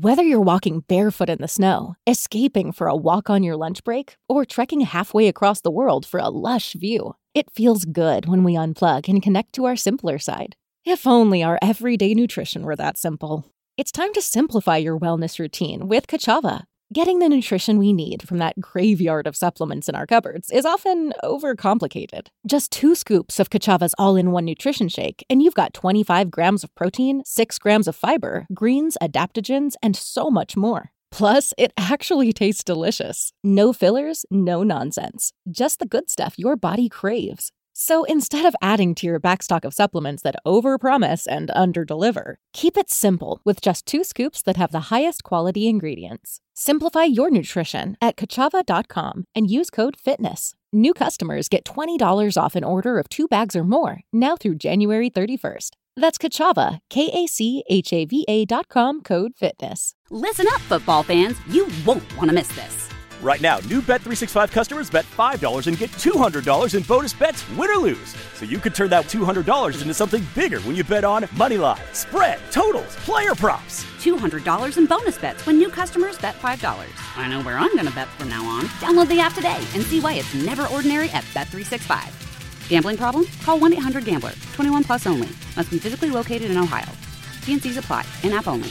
Whether you're walking barefoot in the snow, escaping for a walk on your lunch break, or trekking halfway across the world for a lush view, it feels good when we unplug and connect to our simpler side. If only our everyday nutrition were that simple. It's time to simplify your wellness routine with Kachava. Getting the nutrition we need from that graveyard of supplements in our cupboards is often overcomplicated. Just 2 scoops of Kachava's all-in-one nutrition shake, and you've got 25 grams of protein, 6 grams of fiber, greens, adaptogens, and so much more. Plus, it actually tastes delicious. No fillers, no nonsense. Just the good stuff your body craves. So instead of adding to your backstock of supplements that overpromise and underdeliver, keep it simple with just 2 scoops that have the highest quality ingredients. Simplify your nutrition at Kachava.com and use code FITNESS. New customers get $20 off an order of 2 bags or more, now through January 31st. That's Kachava, Kachava.com, code FITNESS. Listen up, football fans. You won't want to miss this. Right now, new Bet365 customers bet $5 and get $200 in bonus bets, win or lose. So you could turn that $200 into something bigger when you bet on moneyline, spread, totals, player props. $200 in bonus bets when new customers bet $5. I know where I'm going to bet from now on. Download the app today and see why it's never ordinary at Bet365. Gambling problem? Call 1-800-GAMBLER. 21 plus only. Must be physically located in Ohio. T&Cs apply. In-app only.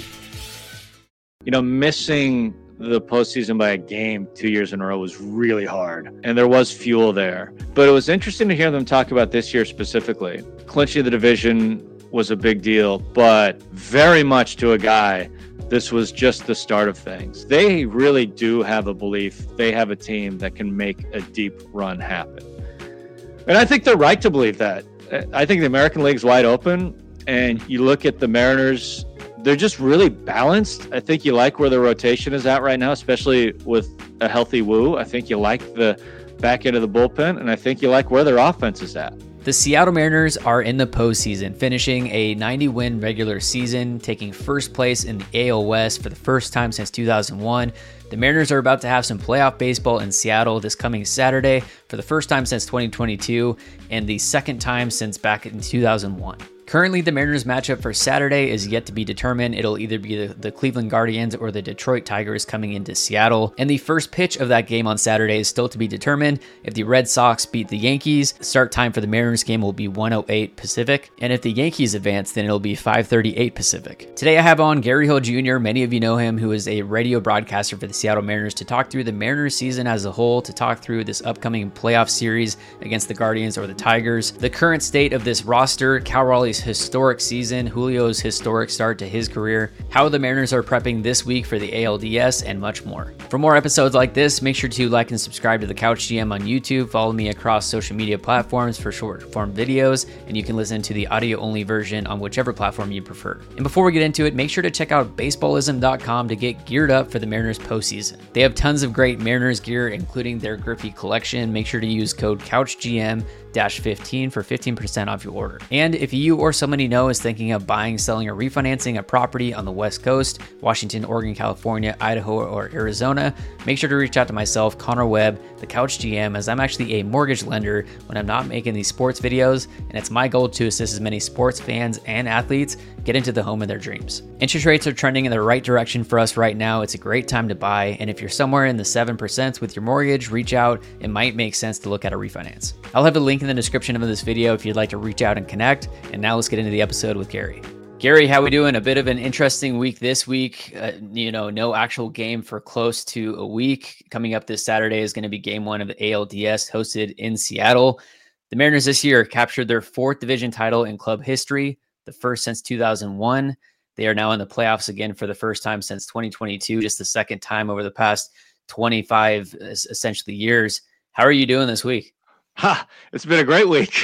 Missing the postseason by a game 2 years in a row was really hard, and there was fuel there. But it was interesting to hear them talk about this year specifically. Clinching the division was a big deal, but very much to a guy, this was just the start of things. They really do have a belief they have a team that can make a deep run happen. And I think they're right to believe that. I think the American League's wide open, and you look at the Mariners, they're just really balanced. I think you like where the rotation is at right now, especially with a healthy Wu. I think you like the back end of the bullpen, and I think you like where their offense is at. The Seattle Mariners are in the postseason, finishing a 90-win regular season, taking first place in the AL West for the first time since 2001. The Mariners are about to have some playoff baseball in Seattle this coming Saturday for the first time since 2022 and the second time since back in 2001. Currently, the Mariners matchup for Saturday is yet to be determined. It'll either be the Cleveland Guardians or the Detroit Tigers coming into Seattle. And the first pitch of that game on Saturday is still to be determined. If the Red Sox beat the Yankees, start time for the Mariners game will be 1:08 Pacific. And if the Yankees advance, then it'll be 5:38 Pacific. Today I have on Gary Hill Jr., many of you know him, who is a radio broadcaster for the Seattle Mariners, to talk through the Mariners season as a whole, to talk through this upcoming playoff series against the Guardians or the Tigers, the current state of this roster, Cal Raleigh's historic season, Julio's historic start to his career, how the Mariners are prepping this week for the ALDS, and much more. For more episodes like this, make sure to like and subscribe to the Couch GM on YouTube. Follow me across social media platforms for short form videos, and you can listen to the audio only version on whichever platform you prefer. And before we get into it, make sure to check out baseballism.com to get geared up for the Mariners postseason. They have tons of great Mariners gear, including their Griffey collection. Make sure to use code CouchGM-15 for 15% off your order. And if you or somebody you know is thinking of buying, selling, or refinancing a property on the West Coast, Washington, Oregon, California, Idaho, or Arizona, make sure to reach out to myself, Connor Webb, the Couch GM, as I'm actually a mortgage lender when I'm not making these sports videos, and it's my goal to assist as many sports fans and athletes get into the home of their dreams. Interest rates are trending in the right direction for us right now. It's a great time to buy, and if you're somewhere in the 7% with your mortgage, reach out. It might make sense to look at a refinance. I'll have a link in the description of this video if you'd like to reach out and connect. And now let's get into the episode with Gary. Gary, how we doing? A bit of an interesting week this week. No actual game for close to a week. Coming up this Saturday is going to be game 1 of the ALDS hosted in Seattle. The Mariners this year captured their 4th division title in club history, the first since 2001. They are now in the playoffs again for the first time since 2022, just the second time over the past 25 essentially years. How are you doing this week? It's been a great week.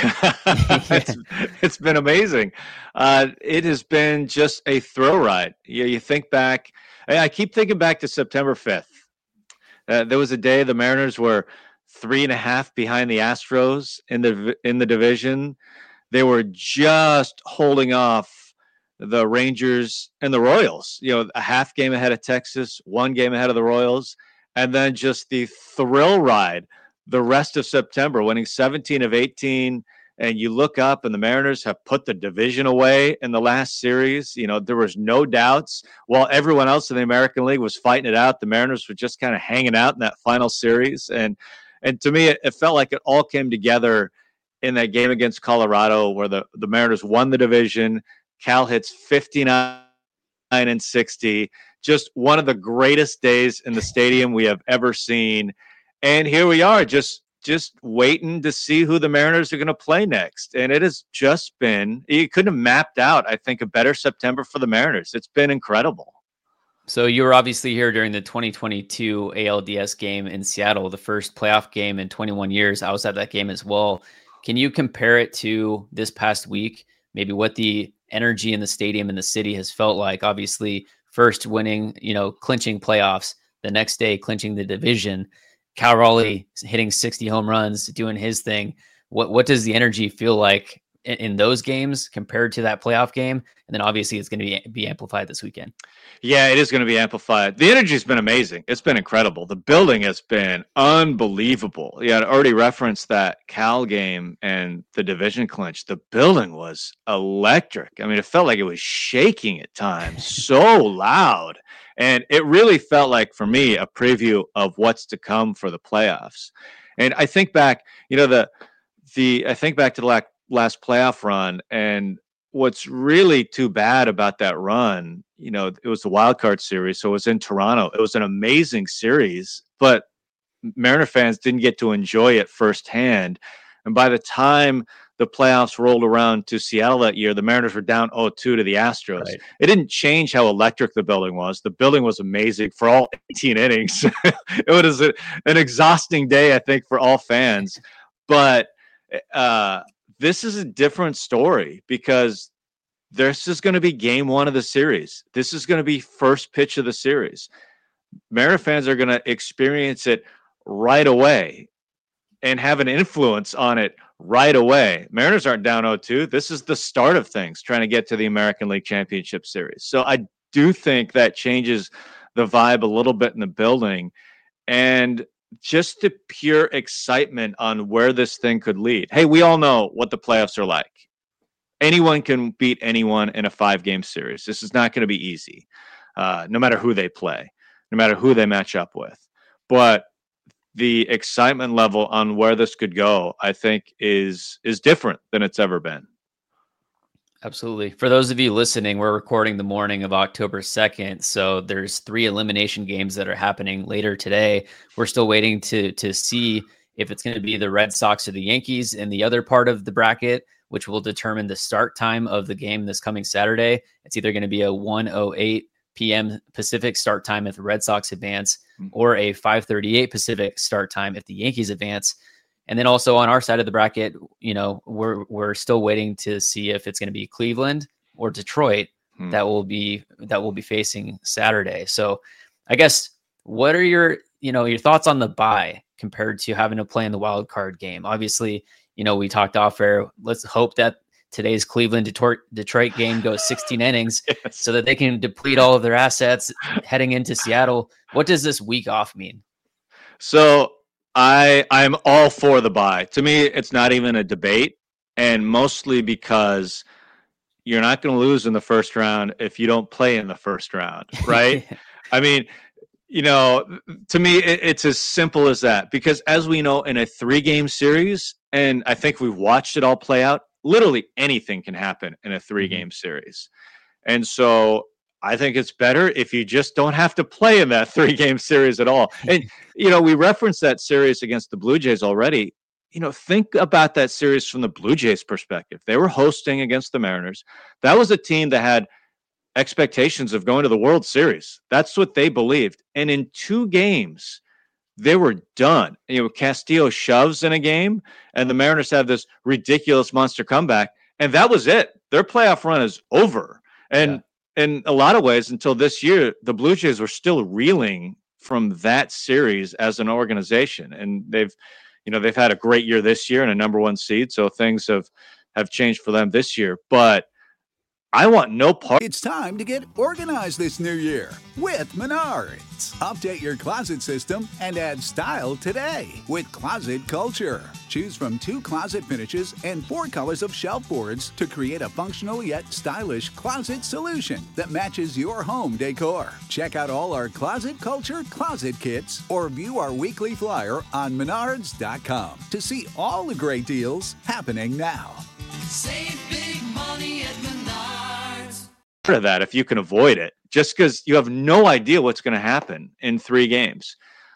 It's been amazing. It has been just a thrill ride. You think back, I keep thinking back to September 5th. There was a day the Mariners were 3.5 behind the Astros in the division. They were just holding off the Rangers and the Royals, a half game ahead of Texas, 1 game ahead of the Royals, and then just the thrill ride the rest of September, winning 17 of 18, and you look up and the Mariners have put the division away in the last series. There was no doubts. While everyone else in the American League was fighting it out, the Mariners were just kind of hanging out in that final series. And to me, it felt like it all came together in that game against Colorado, where the Mariners won the division. Cal hits 59 and 60. Just one of the greatest days in the stadium we have ever seen. And here we are, just waiting to see who the Mariners are going to play next. And it has just been, you couldn't have mapped out, I think, a better September for the Mariners. It's been incredible. So you were obviously here during the 2022 ALDS game in Seattle, the first playoff game in 21 years. I was at that game as well. Can you compare it to this past week? Maybe what the energy in the stadium and the city has felt like? Obviously, first winning, clinching playoffs, the next day clinching the division. Cal Raleigh hitting 60 home runs, doing his thing. What does the energy feel like in those games compared to that playoff game? And then obviously it's going to be amplified this weekend. Yeah, it is going to be amplified. The energy has been amazing. It's been incredible. The building has been unbelievable. Yeah, I already referenced that Cal game and the division clinch. The building was electric. I mean, it felt like it was shaking at times, so loud. And it really felt like, for me, a preview of what's to come for the playoffs. And I think back, I think back to the last playoff run, and what's really too bad about that run, it was the wild card series, so it was in Toronto. It was an amazing series, but Mariner fans didn't get to enjoy it firsthand. And by the time the playoffs rolled around to Seattle that year, the Mariners were down 0-2 to the Astros. Right. It didn't change how electric the building was. The building was amazing for all 18 innings. It was an exhausting day, I think, for all fans. But this is a different story, because this is going to be game one of the series. This is going to be first pitch of the series. Mariner fans are going to experience it right away and have an influence on it right away. Mariners aren't down 0-2. This is the start of things, trying to get to the American League Championship Series. So I do think that changes the vibe a little bit in the building, and just the pure excitement on where this thing could lead. Hey, we all know what the playoffs are like. Anyone can beat anyone in a 5-game series. This is not going to be easy, no matter who they play, no matter who they match up with. But the excitement level on where this could go, I think, is different than it's ever been. Absolutely. For those of you listening, we're recording the morning of October 2nd. So there's 3 elimination games that are happening later today. We're still waiting to see if it's going to be the Red Sox or the Yankees in the other part of the bracket, which will determine the start time of the game this coming Saturday. It's either going to be a 1:08 p.m. Pacific start time if the Red Sox advance, or a 5:38 Pacific start time if the Yankees advance. And then also on our side of the bracket, we're still waiting to see if it's going to be Cleveland or Detroit that will be facing Saturday. So I guess, what are your thoughts on the bye compared to having to play in the wild card game? Obviously, we talked off air. Let's hope that today's Cleveland Detroit game goes 16 innings so that they can deplete all of their assets heading into Seattle. What does this week off mean? So I'm all for the bye. To me, it's not even a debate, and mostly because you're not going to lose in the first round if you don't play in the first round, right? I mean, to me, it's as simple as that, because as we know, in a 3-game series, and I think we've watched it all play out, literally anything can happen in a 3-game series. And so I think it's better if you just don't have to play in that 3-game series at all. And, we referenced that series against the Blue Jays already. Think about that series from the Blue Jays perspective. They were hosting against the Mariners. That was a team that had expectations of going to the World Series. That's what they believed. And in 2 games, they were done. Castillo shoves in a game, and the Mariners have this ridiculous monster comeback, and that was it. Their playoff run is over. And in a lot of ways, until this year, the Blue Jays were still reeling from that series as an organization, and they've had a great year this year and a number 1 seed, so things have changed for them this year. But I want no part. It's time to get organized this new year with Menards. Update your closet system and add style today with Closet Culture. Choose from 2 closet finishes and 4 colors of shelf boards to create a functional yet stylish closet solution that matches your home decor. Check out all our Closet Culture closet kits or view our weekly flyer on Menards.com to see all the great deals happening now. Save big money at Menards. Of that if you can avoid it, just because you have no idea what's going to happen in 3 games.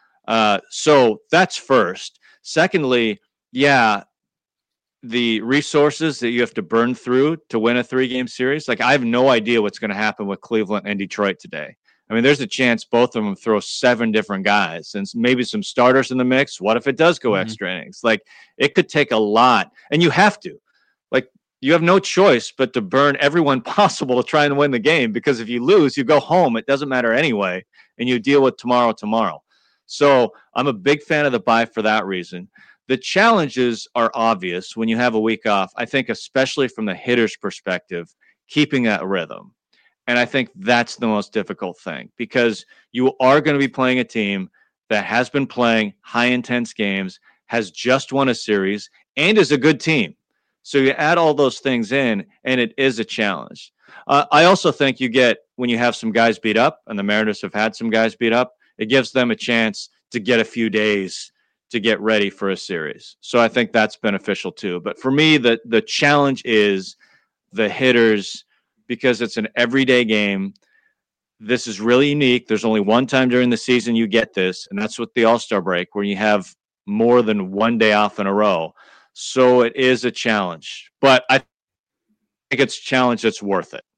So that's first. Secondly, yeah, the resources that you have to burn through to win a 3-game series. Like, I have no idea what's going to happen with Cleveland and Detroit today. I mean, there's a chance both of them throw 7 different guys and maybe some starters in the mix. What if it does go extra innings? Like, it could take a lot, and you have to. Like, you have no choice but to burn everyone possible to try and win the game, because if you lose, you go home. It doesn't matter anyway, and you deal with tomorrow. So I'm a big fan of the bye for that reason. The challenges are obvious when you have a week off, I think, especially from the hitter's perspective, keeping that rhythm. And I think that's the most difficult thing, because you are going to be playing a team that has been playing high-intense games, has just won a series, and is a good team. So you add all those things in, and it is a challenge. I also think you get, when you have some guys beat up, and the Mariners have had some guys beat up, it gives them a chance to get a few days to get ready for a series. So I think that's beneficial too. But for me, the challenge is the hitters, because it's an everyday game. This is really unique. There's only one time during the season you get this, and that's with the All-Star break, where you have more than one day off in a row. So it is a challenge, but I think it's a challenge that's worth it.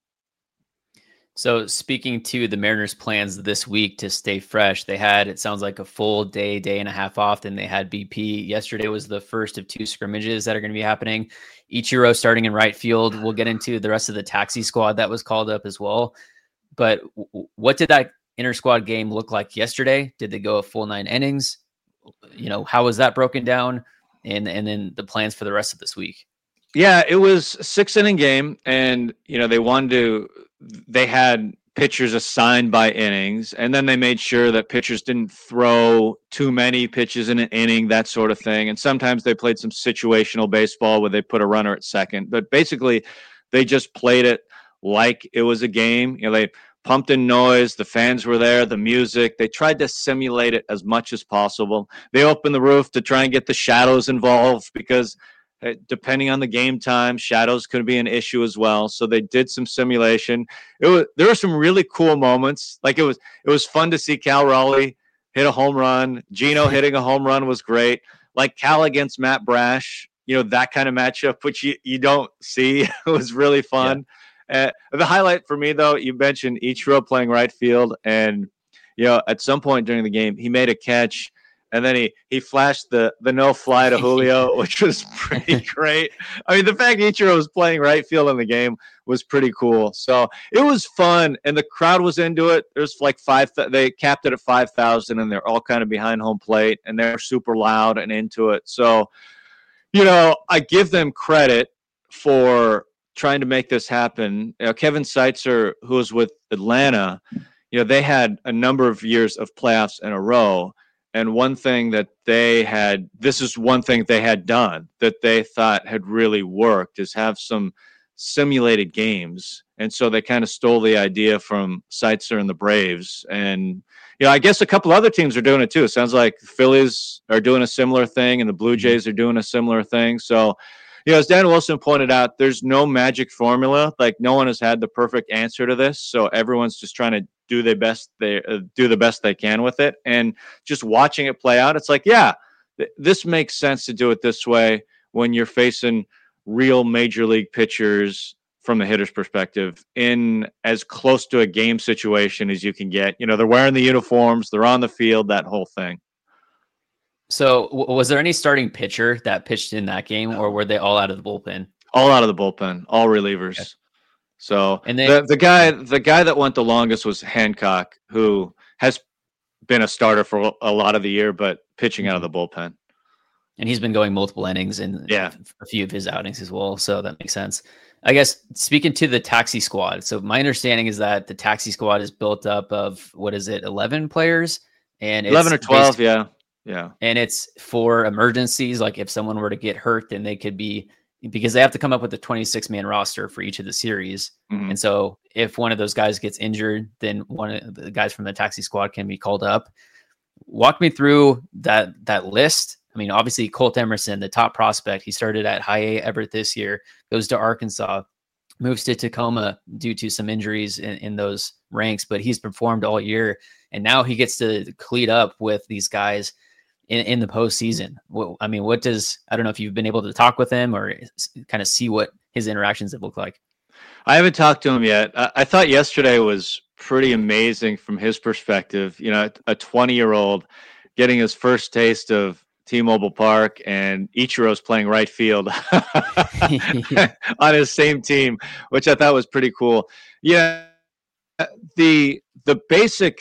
So speaking to the Mariners' plans this week to stay fresh, they had, it sounds like, a full day and a half off. Then they had BP. Yesterday was the first of 2 scrimmages that are going to be happening. Ichiro starting in right field. We'll get into the rest of the taxi squad that was called up as well. But what did that inter-squad game look like yesterday? Did they go a full 9 innings? You know, how was that broken down? And then the plans for the rest of this week. Yeah, it was a 6-inning game, and they had pitchers assigned by innings, and then they made sure that pitchers didn't throw too many pitches in an inning, that sort of thing. And sometimes they played some situational baseball where they put a runner at second, but basically they just played it like it was a game. You know, they pumped in noise, the fans were there, the music. They tried to simulate it as much as possible. They opened the roof to try and get the shadows involved, because depending on the game time, shadows could be an issue as well. So they did some simulation. There were some really cool moments. Like, it was fun to see Cal Raleigh hit a home run. Gino hitting a home run was great. Like Cal against Matt Brash, you know, that kind of matchup, which you don't see. It was really fun. Yeah. The highlight for me, though, you mentioned Ichiro playing right field, and you know, at some point during the game, he made a catch, and then he flashed the no fly to Julio, which was pretty great. I mean, the fact Ichiro was playing right field in the game was pretty cool. So it was fun, and the crowd was into it. There's like they capped it at 5,000, and they're all kind of behind home plate, and they're super loud and into it. So, you know, I give them credit for trying to make this happen. You know, Kevin Seitzer, who was with Atlanta, you know, they had a number of years of playoffs in a row. And this is one thing they had done that they thought had really worked, is have some simulated games. And so they kind of stole the idea from Seitzer and the Braves. And, you know, I guess a couple other teams are doing it too. It sounds like the Phillies are doing a similar thing, and the Blue Jays are doing a similar thing. So, you know, as Dan Wilson pointed out, there's no magic formula. Like, no one has had the perfect answer to this. So everyone's just trying to do the best they can with it. And just watching it play out, it's like, yeah, this makes sense to do it this way when you're facing real major league pitchers from the hitter's perspective in as close to a game situation as you can get. You know, they're wearing the uniforms, they're on the field, that whole thing. So was there any starting pitcher that pitched in that game, or were they all out of the bullpen? All out of the bullpen, all relievers. Okay. So, and then, the guy that went the longest was Hancock, who has been a starter for a lot of the year, but pitching out of the bullpen. And he's been going multiple innings in a few of his outings as well, so that makes sense. I guess speaking to the taxi squad. So my understanding is that the taxi squad is built up of, what is it, 11 players? And 11 or 12, yeah. And it's for emergencies. Like if someone were to get hurt, then they could be, because they have to come up with a 26-man roster for each of the series. Mhm. And so if one of those guys gets injured, then one of the guys from the taxi squad can be called up. Walk me through that list. I mean, obviously Colt Emerson, the top prospect, he started at High A Everett this year, goes to Arkansas, moves to Tacoma due to some injuries in those ranks, but he's performed all year. And now he gets to cleat up with these guys in the postseason. I don't know if you've been able to talk with him or kind of see what his interactions have looked like. I haven't talked to him yet. I thought yesterday was pretty amazing from his perspective. You know, a 20-year-old getting his first taste of T-Mobile Park, and Ichiro's playing right field on his same team, which I thought was pretty cool. Yeah, the basic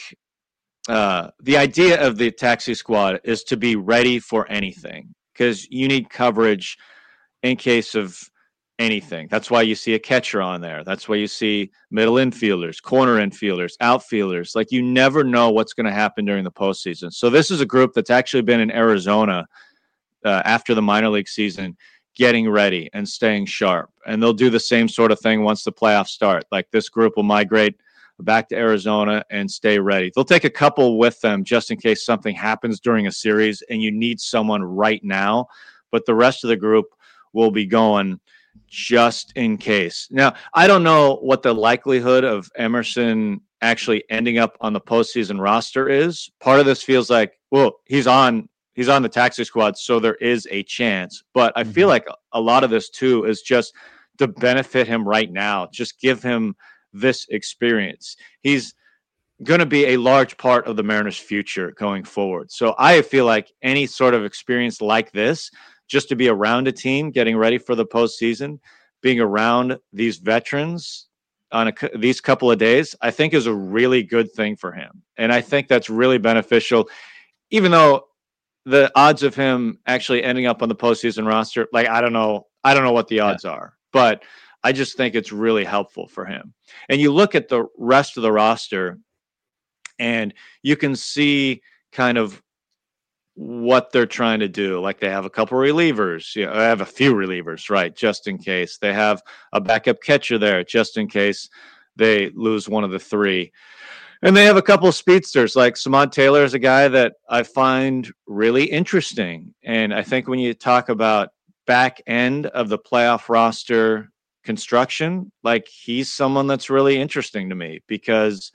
the idea of the taxi squad is to be ready for anything, because you need coverage in case of anything. That's why you see a catcher on there. That's why you see middle infielders, corner infielders, outfielders. Like, you never know what's going to happen during the postseason. So this is a group that's actually been in Arizona after the minor league season, getting ready and staying sharp. And they'll do the same sort of thing once the playoffs start. Like, this group will migrate back to Arizona and stay ready. They'll take a couple with them just in case something happens during a series and you need someone right now. But the rest of the group will be going just in case. Now, I don't know what the likelihood of Emerson actually ending up on the postseason roster is. Part of this feels like, well, he's on the taxi squad, so there is a chance. But I feel like a lot of this too is just to benefit him right now. Just give him this experience. He's going to be a large part of the Mariners' future going forward. So I feel like any sort of experience like this, just to be around a team getting ready for the postseason, being around these veterans on these couple of days, I think is a really good thing for him. And I think that's really beneficial, even though the odds of him actually ending up on the postseason roster, like, I don't know what the odds are, but I just think it's really helpful for him. And you look at the rest of the roster and you can see kind of what they're trying to do. Like, they have a couple relievers, they have a few relievers, right? Just in case. They have a backup catcher there, just in case they lose one of the three. And they have a couple of speedsters. Like, Samad Taylor is a guy that I find really interesting. And I think when you talk about back end of the playoff roster construction, like, he's someone that's really interesting to me, because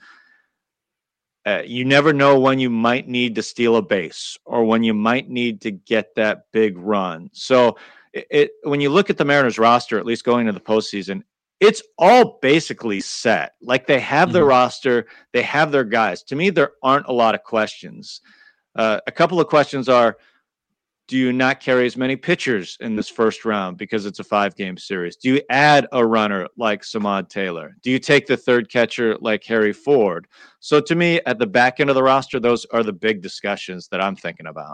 you never know when you might need to steal a base or when you might need to get that big run. So when you look at the Mariners roster, at least going into the postseason, it's all basically set. Like, they have their roster, they have their guys. To me, there aren't a lot of questions. A couple of questions are, do you not carry as many pitchers in this first round because it's a 5-game series? Do you add a runner like Samad Taylor? Do you take the third catcher like Harry Ford? So to me, at the back end of the roster, those are the big discussions that I'm thinking about.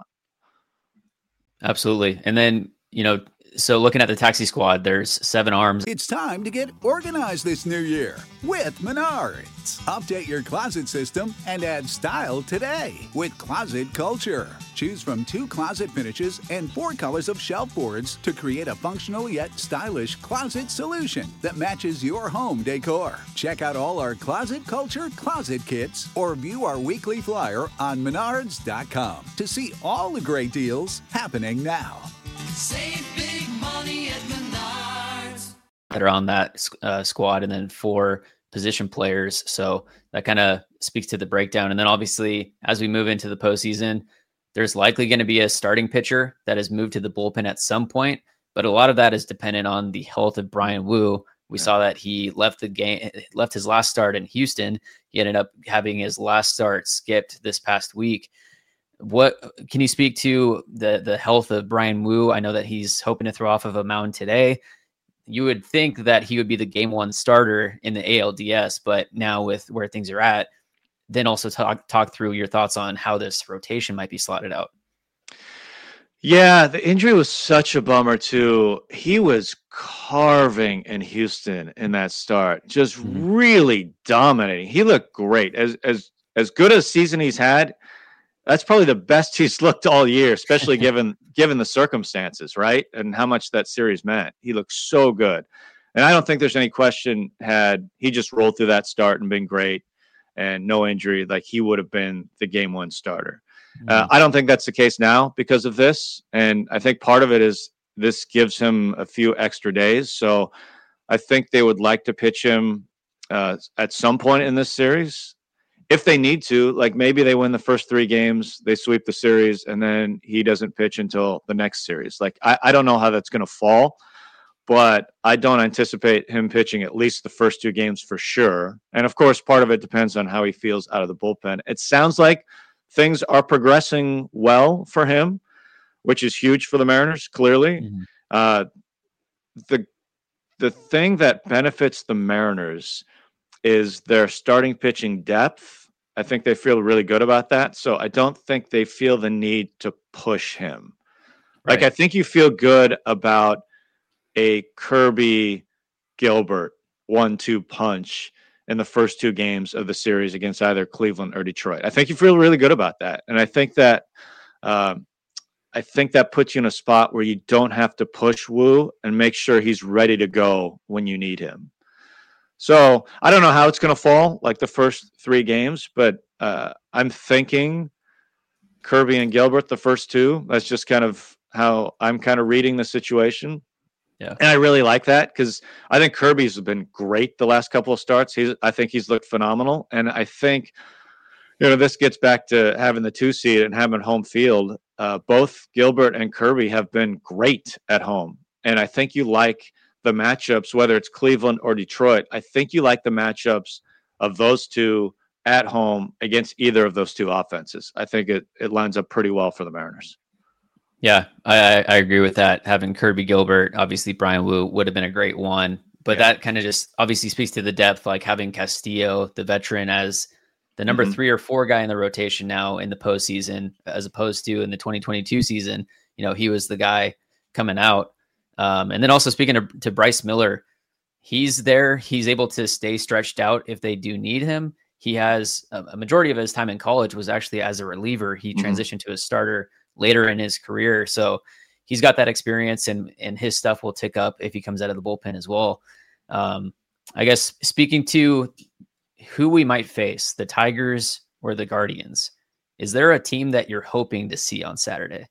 Absolutely. And then, so looking at the taxi squad, there's 7 arms. It's time to get organized this new year with Menards. Update your closet system and add style today with Closet Culture. Choose from 2 closet finishes and 4 colors of shelf boards to create a functional yet stylish closet solution that matches your home decor. Check out all our Closet Culture closet kits or view our weekly flyer on Menards.com to see all the great deals happening now. Save big money at Menards. That are on that squad, and then 4 position players. So that kind of speaks to the breakdown. And then obviously, as we move into the postseason, there's likely going to be a starting pitcher that is moved to the bullpen at some point, but a lot of that is dependent on the health of Bryan Woo. We saw that he left his last start in Houston. He ended up having his last start skipped this past week. What can you speak to the health of Bryan Woo? I know that he's hoping to throw off of a mound today. You would think that he would be the game 1 starter in the ALDS, but now with where things are at, then also talk through your thoughts on how this rotation might be slotted out. Yeah, the injury was such a bummer too. He was carving in Houston in that start, just really dominating. He looked great. As good a season he's had, that's probably the best he's looked all year, especially given the circumstances, right? And how much that series meant. He looked so good. And I don't think there's any question, had he just rolled through that start and been great and no injury, like he would have been the game one starter. I don't think that's the case now because of this. And I think part of it is this gives him a few extra days. So I think they would like to pitch him at some point in this series if they need to. Like maybe they win the first 3 games, they sweep the series, and then he doesn't pitch until the next series. Like I don't know how that's going to fall, but I don't anticipate him pitching at least the first 2 games for sure. And of course, part of it depends on how he feels out of the bullpen. It sounds like things are progressing well for him, which is huge for the Mariners, clearly. The thing that benefits the Mariners is their starting pitching depth. I think they feel really good about that. So I don't think they feel the need to push him. Right. Like, I think you feel good about a Kirby Gilbert 1-2 punch in the first 2 games of the series against either Cleveland or Detroit. I think you feel really good about that. And I think that puts you in a spot where you don't have to push Wu and make sure he's ready to go when you need him. So I don't know how it's going to fall, like the first 3 games, but I'm thinking Kirby and Gilbert the first 2. That's just kind of how I'm kind of reading the situation. Yeah. And I really like that because I think Kirby's been great the last couple of starts. I think he's looked phenomenal. And I think, this gets back to having the 2 seed and having home field. Both Gilbert and Kirby have been great at home. And I think you like the matchups, whether it's Cleveland or Detroit. I think you like the matchups of those 2 at home against either of those 2 offenses. I think it lines up pretty well for the Mariners. Yeah, I agree with that. Having Kirby Gilbert, obviously Brian Wu would have been a great one, but that kind of just obviously speaks to the depth, like having Castillo, the veteran, as the number 3 or 4 guy in the rotation now in the postseason, as opposed to in the 2022 season, he was the guy coming out. And then also speaking to Bryce Miller, he's there. He's able to stay stretched out if they do need him. He has a majority of his time in college was actually as a reliever. He transitioned to a starter later in his career. So he's got that experience and his stuff will tick up if he comes out of the bullpen as well. I guess speaking to who we might face, the Tigers or the Guardians, is there a team that you're hoping to see on Saturday?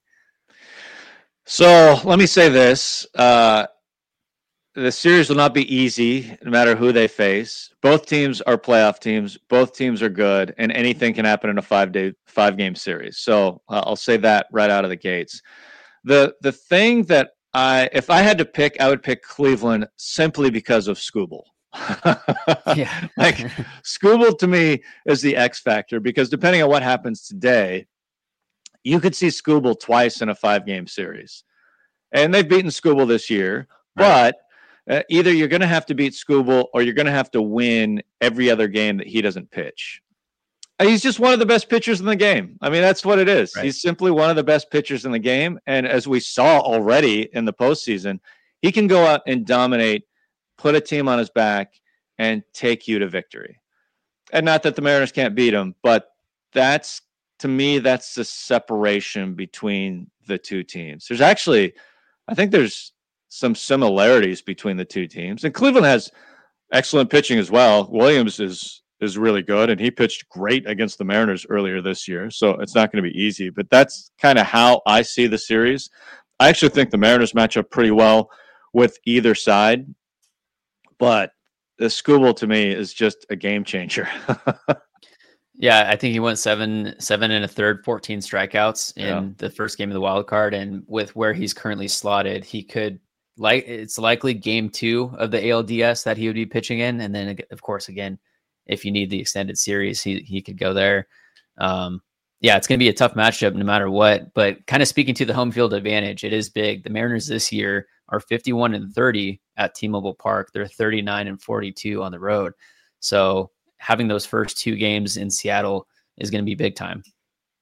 So let me say this. The series will not be easy no matter who they face. Both teams are playoff teams. Both teams are good, and anything can happen in a 5-game series. So I'll say that right out of the gates. The thing that if I had to pick, I would pick Cleveland simply because of Skubal. Yeah. Like Skubal to me is the X factor because depending on what happens today, you could see Skubal twice in a 5-game series. And they've beaten Skubal this year, but either you're going to have to beat Skubal or you're going to have to win every other game that he doesn't pitch. He's just one of the best pitchers in the game. I mean, that's what it is. Right. He's simply one of the best pitchers in the game. And as we saw already in the postseason, he can go out and dominate, put a team on his back, and take you to victory. And not that the Mariners can't beat him, but to me, that's the separation between the 2 teams. I think there's some similarities between the 2 teams. And Cleveland has excellent pitching as well. Williams is really good, and he pitched great against the Mariners earlier this year, so it's not going to be easy. But that's kind of how I see the series. I actually think the Mariners match up pretty well with either side, but the Skubal to me is just a game changer. Yeah, I think he went 7 and a third, 14 strikeouts in the first game of the wild card. And with where he's currently slotted, he could it's likely game 2 of the ALDS that he would be pitching in. And then of course, again, if you need the extended series, he could go there. It's going to be a tough matchup no matter what, but kind of speaking to the home field advantage, it is big. The Mariners this year are 51-30 at T-Mobile Park. They're 39-42 on the road. So having those first 2 games in Seattle is going to be big time.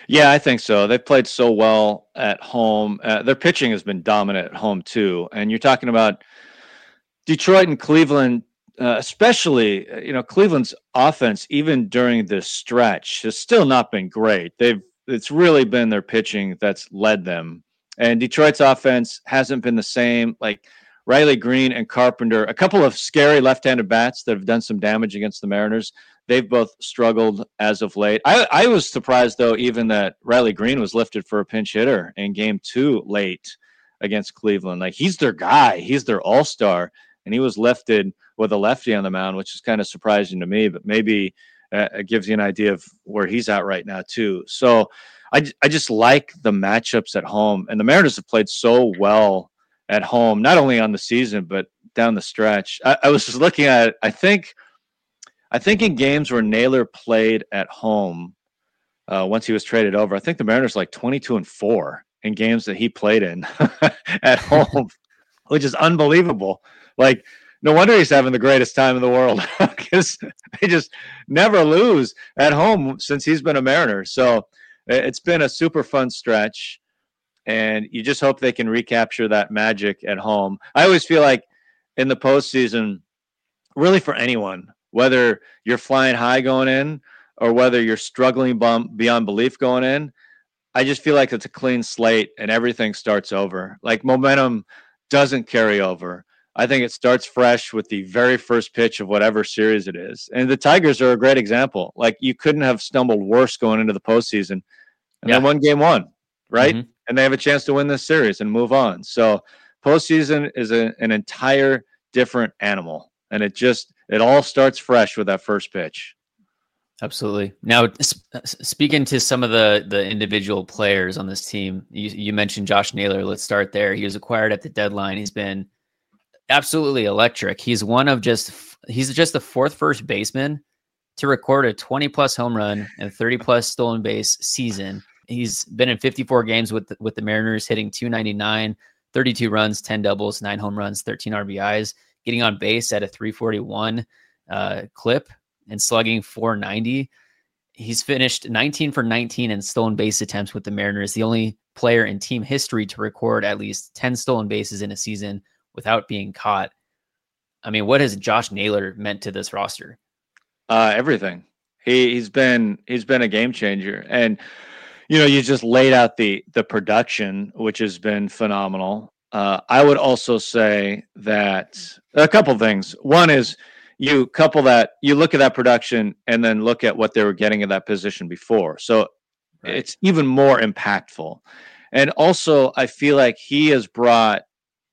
Yeah, I think so. They've played so well at home. Their pitching has been dominant at home too. And you're talking about Detroit and Cleveland, especially. Cleveland's offense, even during this stretch, has still not been great. It's really been their pitching that's led them. And Detroit's offense hasn't been the same. Like Riley Green and Carpenter, a couple of scary left-handed bats that have done some damage against the Mariners. They've both struggled as of late. I was surprised, though, even that Riley Green was lifted for a pinch hitter in game 2 late against Cleveland. Like, he's their guy. He's their all-star. And he was lifted with a lefty on the mound, which is kind of surprising to me, but maybe it gives you an idea of where he's at right now, too. So I just like the matchups at home. And the Mariners have played so well at home, not only on the season, but down the stretch. I was just looking at it. I think in games where Naylor played at home, once he was traded over, I think the Mariners like 22-4 in games that he played in at home, which is unbelievable. Like, no wonder he's having the greatest time in the world, because they just never lose at home since he's been a Mariner. So it's been a super fun stretch, and you just hope they can recapture that magic at home. I always feel like in the postseason, really for anyone, whether you're flying high going in or whether you're struggling beyond belief going in, I just feel like it's a clean slate and everything starts over. Like, momentum doesn't carry over. I think it starts fresh with the very first pitch of whatever series it is. And the Tigers are a great example. Like, you couldn't have stumbled worse going into the postseason. And they won game 1, right? Mm-hmm. And they have a chance to win this series and move on. So postseason is an entire different animal. And it all starts fresh with that first pitch. Absolutely. Now, speaking to some of the individual players on this team, you mentioned Josh Naylor. Let's start there. He was acquired at the deadline. He's been absolutely electric. He's just the fourth first baseman to record a 20-plus home run and 30-plus stolen base season. He's been in 54 games with the Mariners, hitting .299, 32 runs, 10 doubles, 9 home runs, 13 RBIs, getting on base at a 341 clip and slugging .490. He's finished 19 for 19 in stolen base attempts with the Mariners, the only player in team history to record at least 10 stolen bases in a season without being caught. I mean, what has Josh Naylor meant to this roster? Everything. He's been a game changer. And, you just laid out the production, which has been phenomenal. I would also say that a couple things. One is you couple that, you look at that production and then look at what they were getting in that position before. So It's even more impactful. And also, I feel like he has brought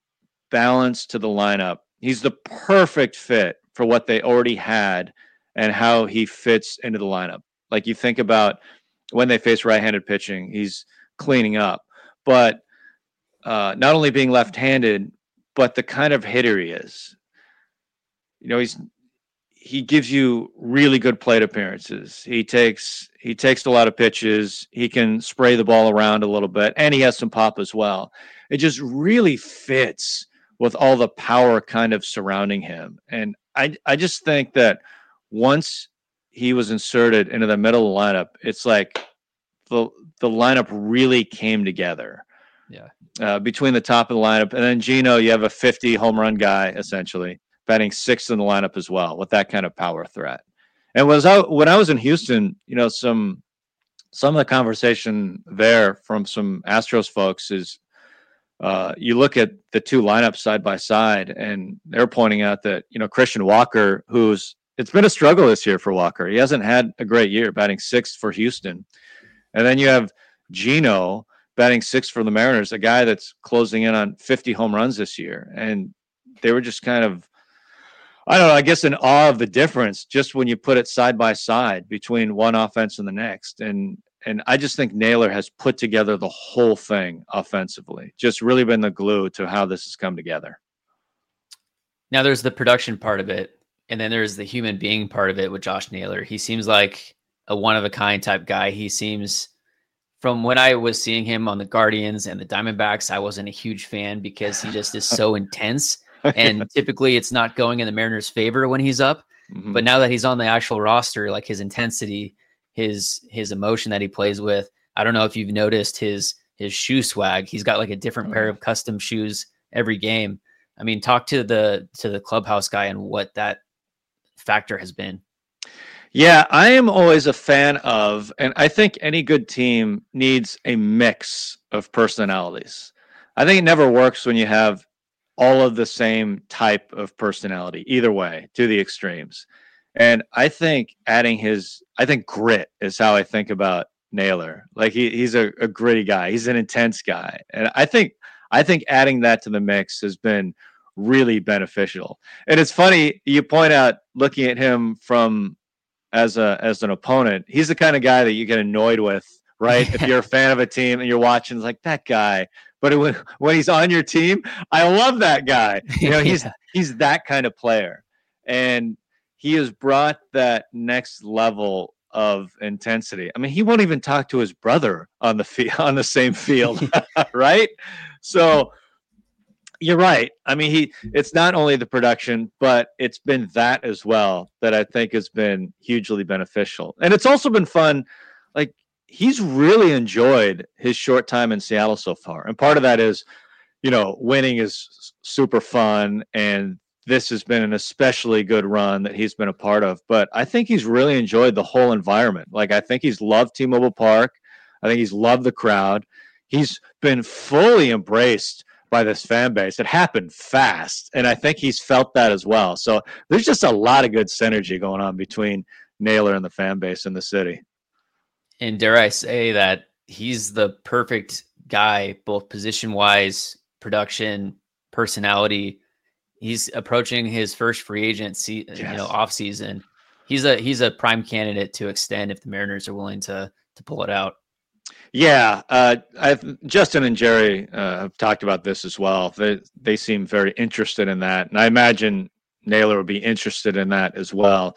balance to the lineup. He's the perfect fit for what they already had and how he fits into the lineup. Like, you think about when they face right-handed pitching, he's cleaning up. But not only being left-handed, but the kind of hitter he is. He gives you really good plate appearances. He takes a lot of pitches. He can spray the ball around a little bit, and he has some pop as well. It just really fits with all the power kind of surrounding him. And I just think that once he was inserted into the middle of the lineup, it's like the lineup really came together. Yeah. Between the top of the lineup and then Gino, you have a 50 home run guy, essentially, batting 6th in the lineup as well with that kind of power threat. And when I was in Houston, some of the conversation there from some Astros folks is you look at the two lineups side by side, and they're pointing out that, Christian Walker, it's been a struggle this year for Walker. He hasn't had a great year, batting 6th for Houston. And then you have Gino batting 6th for the Mariners, a guy that's closing in on 50 home runs this year. And they were just kind of, I don't know, I guess in awe of the difference just when you put it side by side between one offense and the next. And I just think Naylor has put together the whole thing offensively, just really been the glue to how this has come together. Now there's the production part of it, and then there's the human being part of it with Josh Naylor. He seems like a one-of-a-kind type guy. He seems, from when I was seeing him on the Guardians and the Diamondbacks, I wasn't a huge fan because he just is so intense. And typically it's not going in the Mariners' favor when he's up. But now that he's on the actual roster, like his intensity, his emotion that he plays with, I don't know if you've noticed his shoe swag. He's got like a different pair of custom shoes every game. I mean, talk to the clubhouse guy and what that factor has been. Yeah, I am always a fan of, and I think any good team needs a mix of personalities. I think it never works when you have all of the same type of personality, either way, to the extremes. And I think I think grit is how I think about Naylor. Like he's a gritty guy. He's an intense guy. And I think adding that to the mix has been really beneficial. And it's funny, you point out looking at him from as an opponent, he's the kind of guy that you get annoyed with, right? If you're a fan of a team and you're watching, it's like that guy. But when he's on your team, I love that guy. You know, he's that kind of player, and he has brought that next level of intensity. I mean, he won't even talk to his brother on the same field, right? So you're right. I mean, it's not only the production, but it's been that as well that I think has been hugely beneficial. And it's also been fun. Like, he's really enjoyed his short time in Seattle so far. And part of that is, you know, winning is super fun. And this has been an especially good run that he's been a part of. But I think he's really enjoyed the whole environment. Like, I think he's loved T-Mobile Park. I think he's loved the crowd. He's been fully embraced by this fan base. It happened fast, and I think he's felt that as well. So there's just a lot of good synergy going on between Naylor and the fan base in the city. And dare I say that he's the perfect guy, both position-wise, production, personality. He's approaching his first free agency, off season. He's a prime candidate to extend if the Mariners are willing to pull it out. Yeah, Justin and Jerry have talked about this as well. They seem very interested in that, and I imagine Naylor will be interested in that as well.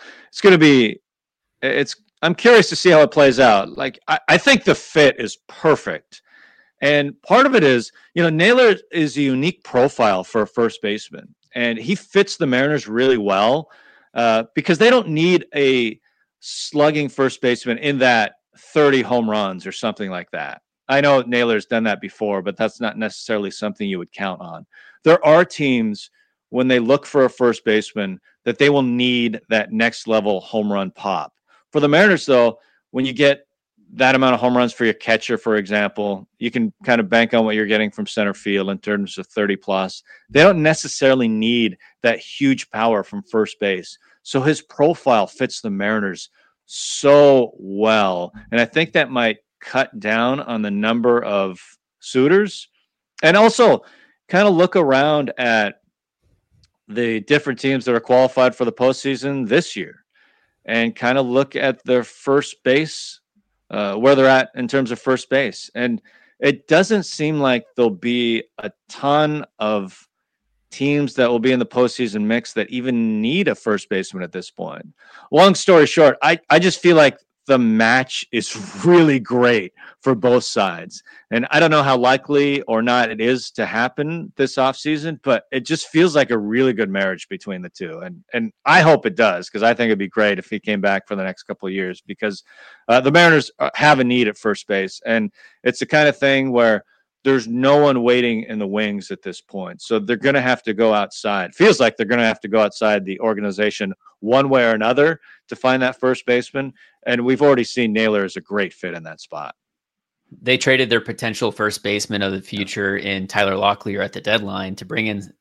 I'm curious to see how it plays out. Like, I think the fit is perfect, and part of it is, you know, Naylor is a unique profile for a first baseman, and he fits the Mariners really well because they don't need a slugging first baseman in that 30 home runs or something like that. I know Naylor's done that before, but that's not necessarily something you would count on. There are teams, when they look for a first baseman, that they will need that next level home run pop. For the Mariners, though, when you get that amount of home runs for your catcher, for example, you can kind of bank on what you're getting from center field in terms of 30 plus. They don't necessarily need that huge power from first base. So his profile fits the Mariners so well, and I think that might cut down on the number of suitors. And also kind of look around at the different teams that are qualified for the postseason this year and kind of look at their first base, where they're at in terms of first base. And it doesn't seem like there'll be a ton of teams that will be in the postseason mix that even need a first baseman at this point. Long story short, I just feel like the match is really great for both sides. And I don't know how likely or not it is to happen this offseason, but it just feels like a really good marriage between the two. And I hope it does, because I think it'd be great if he came back for the next couple of years, because the Mariners have a need at first base. And it's the kind of thing where there's no one waiting in the wings at this point. So they're going to have to go outside. Feels like they're going to have to go outside the organization one way or another to find that first baseman. And we've already seen Naylor as a great fit in that spot. They traded their potential first baseman of the future in Tyler Locklear at the deadline to bring in,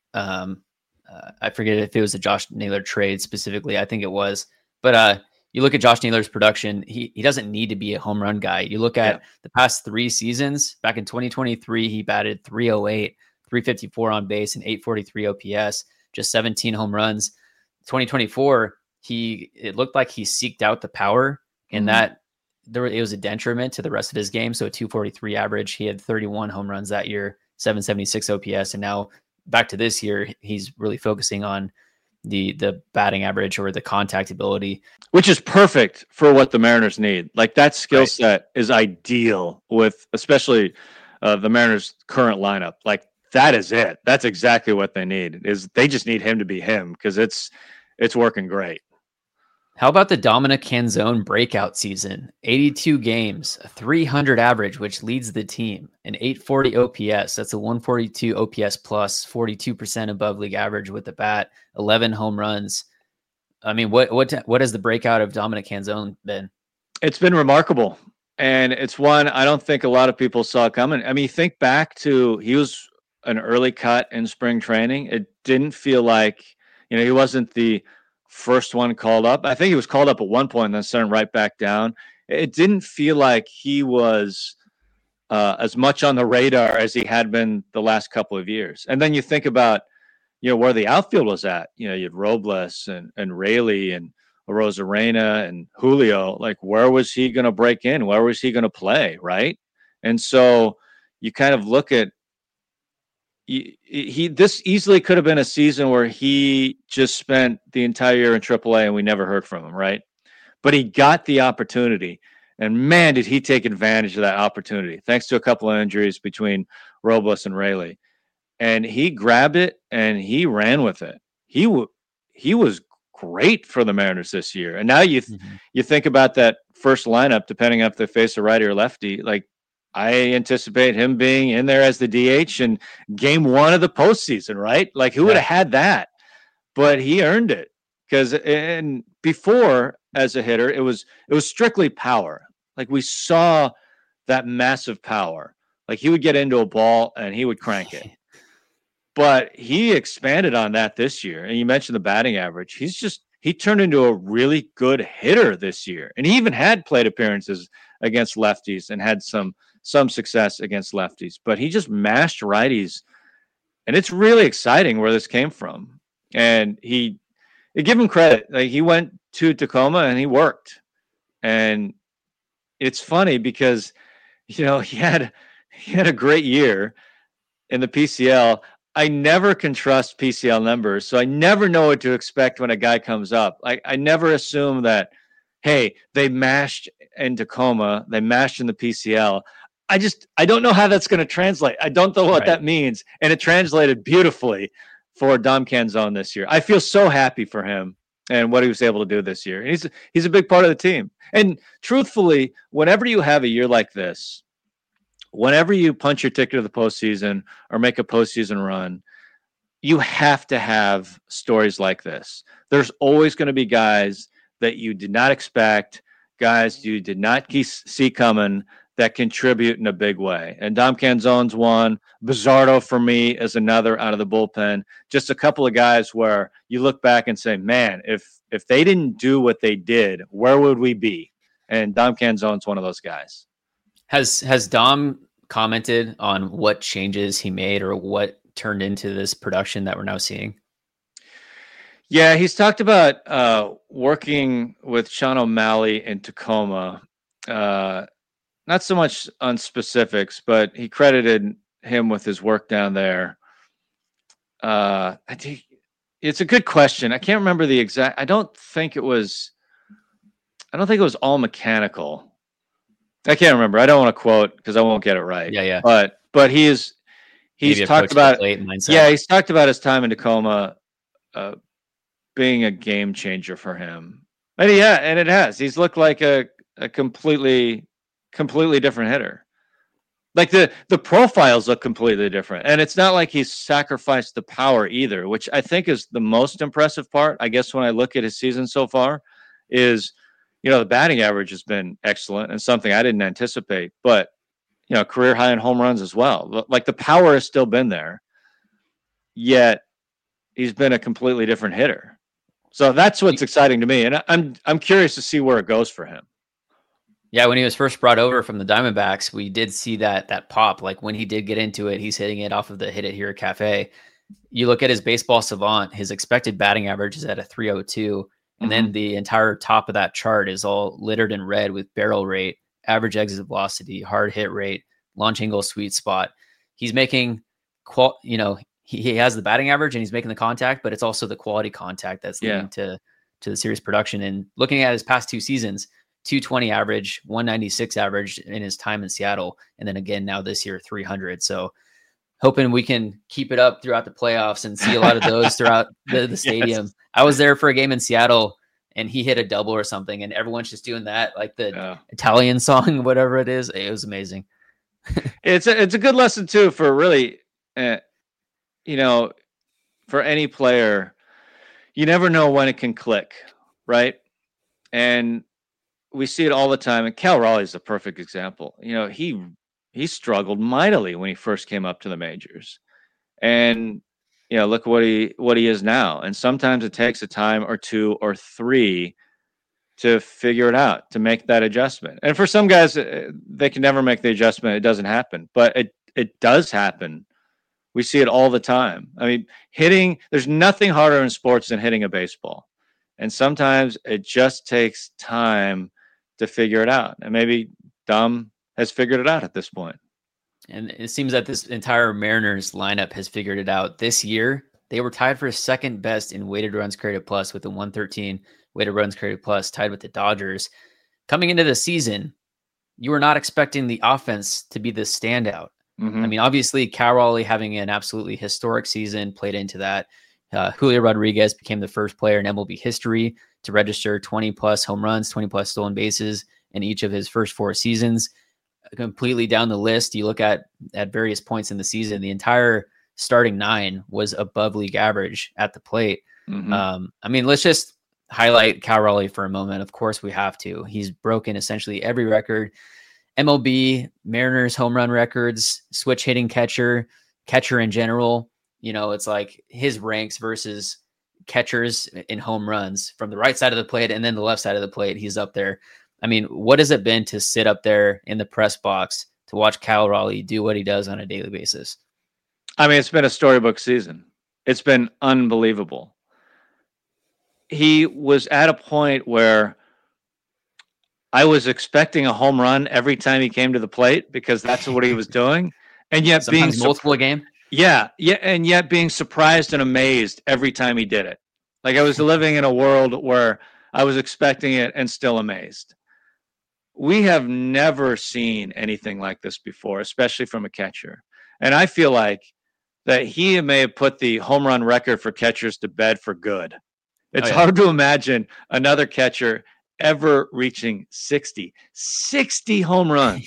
I forget if it was a Josh Naylor trade specifically. I think it was. But you look at Josh Naylor's production, he doesn't need to be a home run guy. You look at the past 3 seasons. Back in 2023, he batted .308, .354 on base, and .843 OPS, just 17 home runs. 2024, it looked like he seeked out the power, and that it was a detriment to the rest of his game. So a .243 average. He had 31 home runs that year, 776 OPS, and now back to this year, he's really focusing on the batting average or the contact ability, which is perfect for what the Mariners need. Like, that skill set is ideal with especially the Mariners' current lineup. Like, that is it. That's exactly what they need. Is they just need him to be him, because it's working great. How about the Dominic Canzone breakout season? 82 games, a 300 average, which leads the team, an 840 OPS. That's a 142 OPS plus, 42% above league average with the bat, 11 home runs. I mean, what has the breakout of Dominic Canzone been? It's been remarkable. And it's one I don't think a lot of people saw coming. I mean, think back to, he was an early cut in spring training. It didn't feel like, he wasn't the first one called up. I think he was called up at one point and then sent right back down. It didn't feel like he was as much on the radar as he had been the last couple of years. And then you think about, where the outfield was at. You had Robles and Raley and Rosarena and Julio. Like, where was he going to break in? Where was he going to play? Right. And so you kind of look at, this easily could have been a season where he just spent the entire year in AAA and we never heard from him, right? But he got the opportunity, and man, did he take advantage of that opportunity, thanks to a couple of injuries between Robles and Raley. And he grabbed it and he ran with it. He was great for the Mariners this year. And now you think about that first lineup, depending on if they face a righty or lefty, like, I anticipate him being in there as the DH in game one of the postseason, right? Like, who would have had that? But he earned it, because before, as a hitter, it was strictly power. Like, we saw that massive power. Like, he would get into a ball and he would crank it. But he expanded on that this year. And you mentioned the batting average. He turned into a really good hitter this year. And he even had plate appearances against lefties and had some success against lefties, but he just mashed righties. And it's really exciting where this came from. And I give him credit. Like, he went to Tacoma and he worked. And it's funny because, he had a great year in the PCL. I never can trust PCL numbers, so I never know what to expect when a guy comes up. I never assume that, hey, they mashed in Tacoma, they mashed in the PCL. I don't know how that's going to translate. I don't know what that means. And it translated beautifully for Dom Canzone this year. I feel so happy for him and what he was able to do this year. And he's a big part of the team. And truthfully, whenever you have a year like this, whenever you punch your ticket to the postseason or make a postseason run, you have to have stories like this. There's always going to be guys that you did not expect, guys you did not see coming, that contribute in a big way. And Dom Canzone's one. Bizzardo, for me, is another out of the bullpen. Just a couple of guys where you look back and say, man, if they didn't do what they did, where would we be? And Dom Canzone's one of those guys. Has Dom commented on what changes he made or what turned into this production that we're now seeing? Yeah, he's talked about working with Sean O'Malley in Tacoma. Not so much on specifics, but he credited him with his work down there. I think it's a good question. I can't remember the exact. I don't think it was all mechanical. I can't remember. I don't want to quote because I won't get it right. Yeah. But he's talked about he's talked about his time in Tacoma being a game changer for him. And it has. He's looked like a completely different hitter. Like the profiles look completely different. And it's not like he's sacrificed the power either, which I think is the most impressive part. I guess when I look at his season so far is, the batting average has been excellent and something I didn't anticipate, but career high in home runs as well. Like, the power has still been there, yet he's been a completely different hitter. So that's what's exciting to me. And I'm curious to see where it goes for him. Yeah, when he was first brought over from the Diamondbacks, we did see that pop. Like, when he did get into it, he's hitting it off of the Hit It Here Cafe. You look at his Baseball Savant, his expected batting average is at a 302. And then the entire top of that chart is all littered in red with barrel rate, average exit velocity, hard hit rate, launch angle, sweet spot. He's making, he has the batting average and he's making the contact, but it's also the quality contact that's leading to the series production. And looking at his past two seasons, 220 average, 196 average in his time in Seattle. And then again, now this year, 300. So hoping we can keep it up throughout the playoffs and see a lot of those throughout the stadium. Yes. I was there for a game in Seattle and he hit a double or something, and everyone's just doing that, like the Italian song, whatever it is. It was amazing. It's a good lesson too for really, for any player. You never know when it can click, right? And we see it all the time. And Cal Raleigh is a perfect example. He struggled mightily when he first came up to the majors, and look what he is now. And sometimes it takes a time or 2 or 3 to figure it out, to make that adjustment. And for some guys, they can never make the adjustment. It doesn't happen, but it does happen. We see it all the time. I mean, there's nothing harder in sports than hitting a baseball. And sometimes it just takes time to figure it out. And maybe Dom has figured it out at this point. And it seems that this entire Mariners lineup has figured it out. This year, they were tied for second best in weighted runs created plus with a 113 weighted runs created plus, tied with the Dodgers. Coming into the season, you were not expecting the offense to be the standout. I mean, obviously, Cal Raleigh having an absolutely historic season played into that. Julio Rodriguez became the first player in MLB history to register 20-plus home runs, 20-plus stolen bases in each of his first 4 seasons. Completely down the list, you look at various points in the season, the entire starting 9 was above league average at the plate. I mean, let's just highlight Cal Raleigh for a moment. Of course, we have to. He's broken essentially every record. MLB, Mariners home run records, switch hitting catcher in general. It's like his ranks versus catchers in home runs from the right side of the plate and then the left side of the plate. He's up there. I mean, what has it been to sit up there in the press box to watch Cal Raleigh do what he does on a daily basis? I mean, it's been a storybook season. It's been unbelievable. He was at a point where I was expecting a home run every time he came to the plate because that's what he was doing. And yet sometimes multiple a game. Yeah. And yet being surprised and amazed every time he did it. Like I was living in a world where I was expecting it and still amazed. We have never seen anything like this before, especially from a catcher. And I feel like that he may have put the home run record for catchers to bed for good. It's hard to imagine another catcher ever reaching 60 home runs.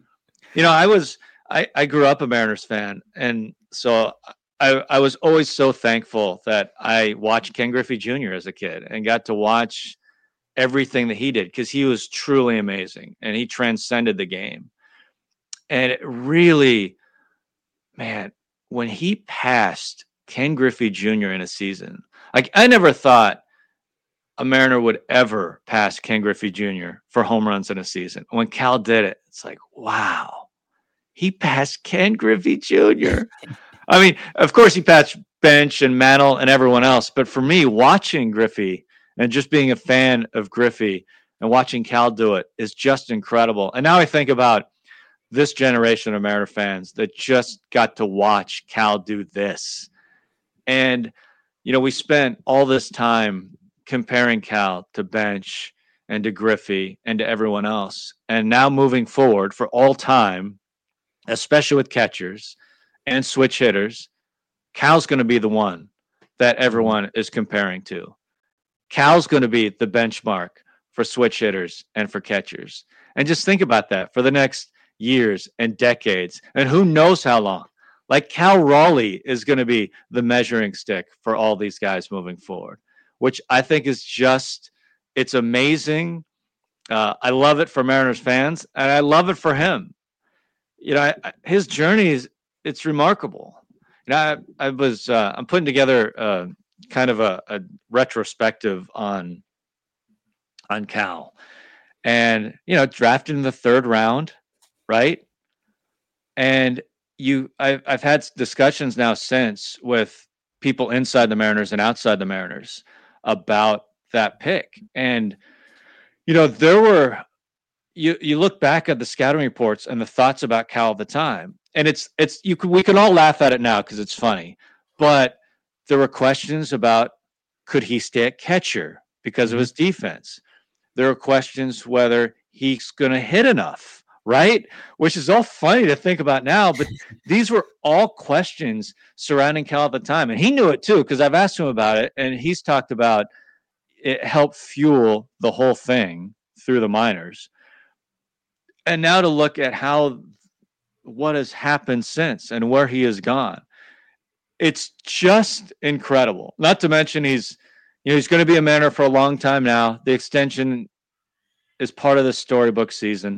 I grew up a Mariners fan. And so I was always so thankful that I watched Ken Griffey Jr. as a kid and got to watch everything that he did because he was truly amazing and he transcended the game. And it really, man, when he passed Ken Griffey Jr. in a season, like I never thought a Mariner would ever pass Ken Griffey Jr. for home runs in a season. When Cal did it, it's like, wow, he passed Ken Griffey Jr. I mean, of course he passed Bench and Mantle and everyone else. But for me, watching Griffey and just being a fan of Griffey and watching Cal do it is just incredible. And now I think about this generation of Mariner fans that just got to watch Cal do this. And, we spent all this time comparing Cal to Bench and to Griffey and to everyone else. And now moving forward for all time, especially with catchers and switch hitters, Cal's going to be the one that everyone is comparing to. Cal's going to be the benchmark for switch hitters and for catchers. And just think about that for the next years and decades, and who knows how long. Like Cal Raleigh is going to be the measuring stick for all these guys moving forward, which I think is it's amazing. I love it for Mariners fans, and I love it for him. His journey it's remarkable. I'm putting together kind of a retrospective on Cal, and drafted in the 3rd round, right? And I've had discussions now since with people inside the Mariners and outside the Mariners about that pick. And, there were, you look back at the scouting reports and the thoughts about Cal at the time, and we can all laugh at it now because it's funny, but there were questions about, could he stay at catcher because of his defense? There were questions whether he's going to hit enough, right? Which is all funny to think about now, but these were all questions surrounding Cal at the time. And he knew it too, because I've asked him about it, and he's talked about it helped fuel the whole thing through the minors. And now to look at what has happened since and where he has gone, it's just incredible. Not to mention he's going to be a Mariner for a long time now. The extension is part of the storybook season.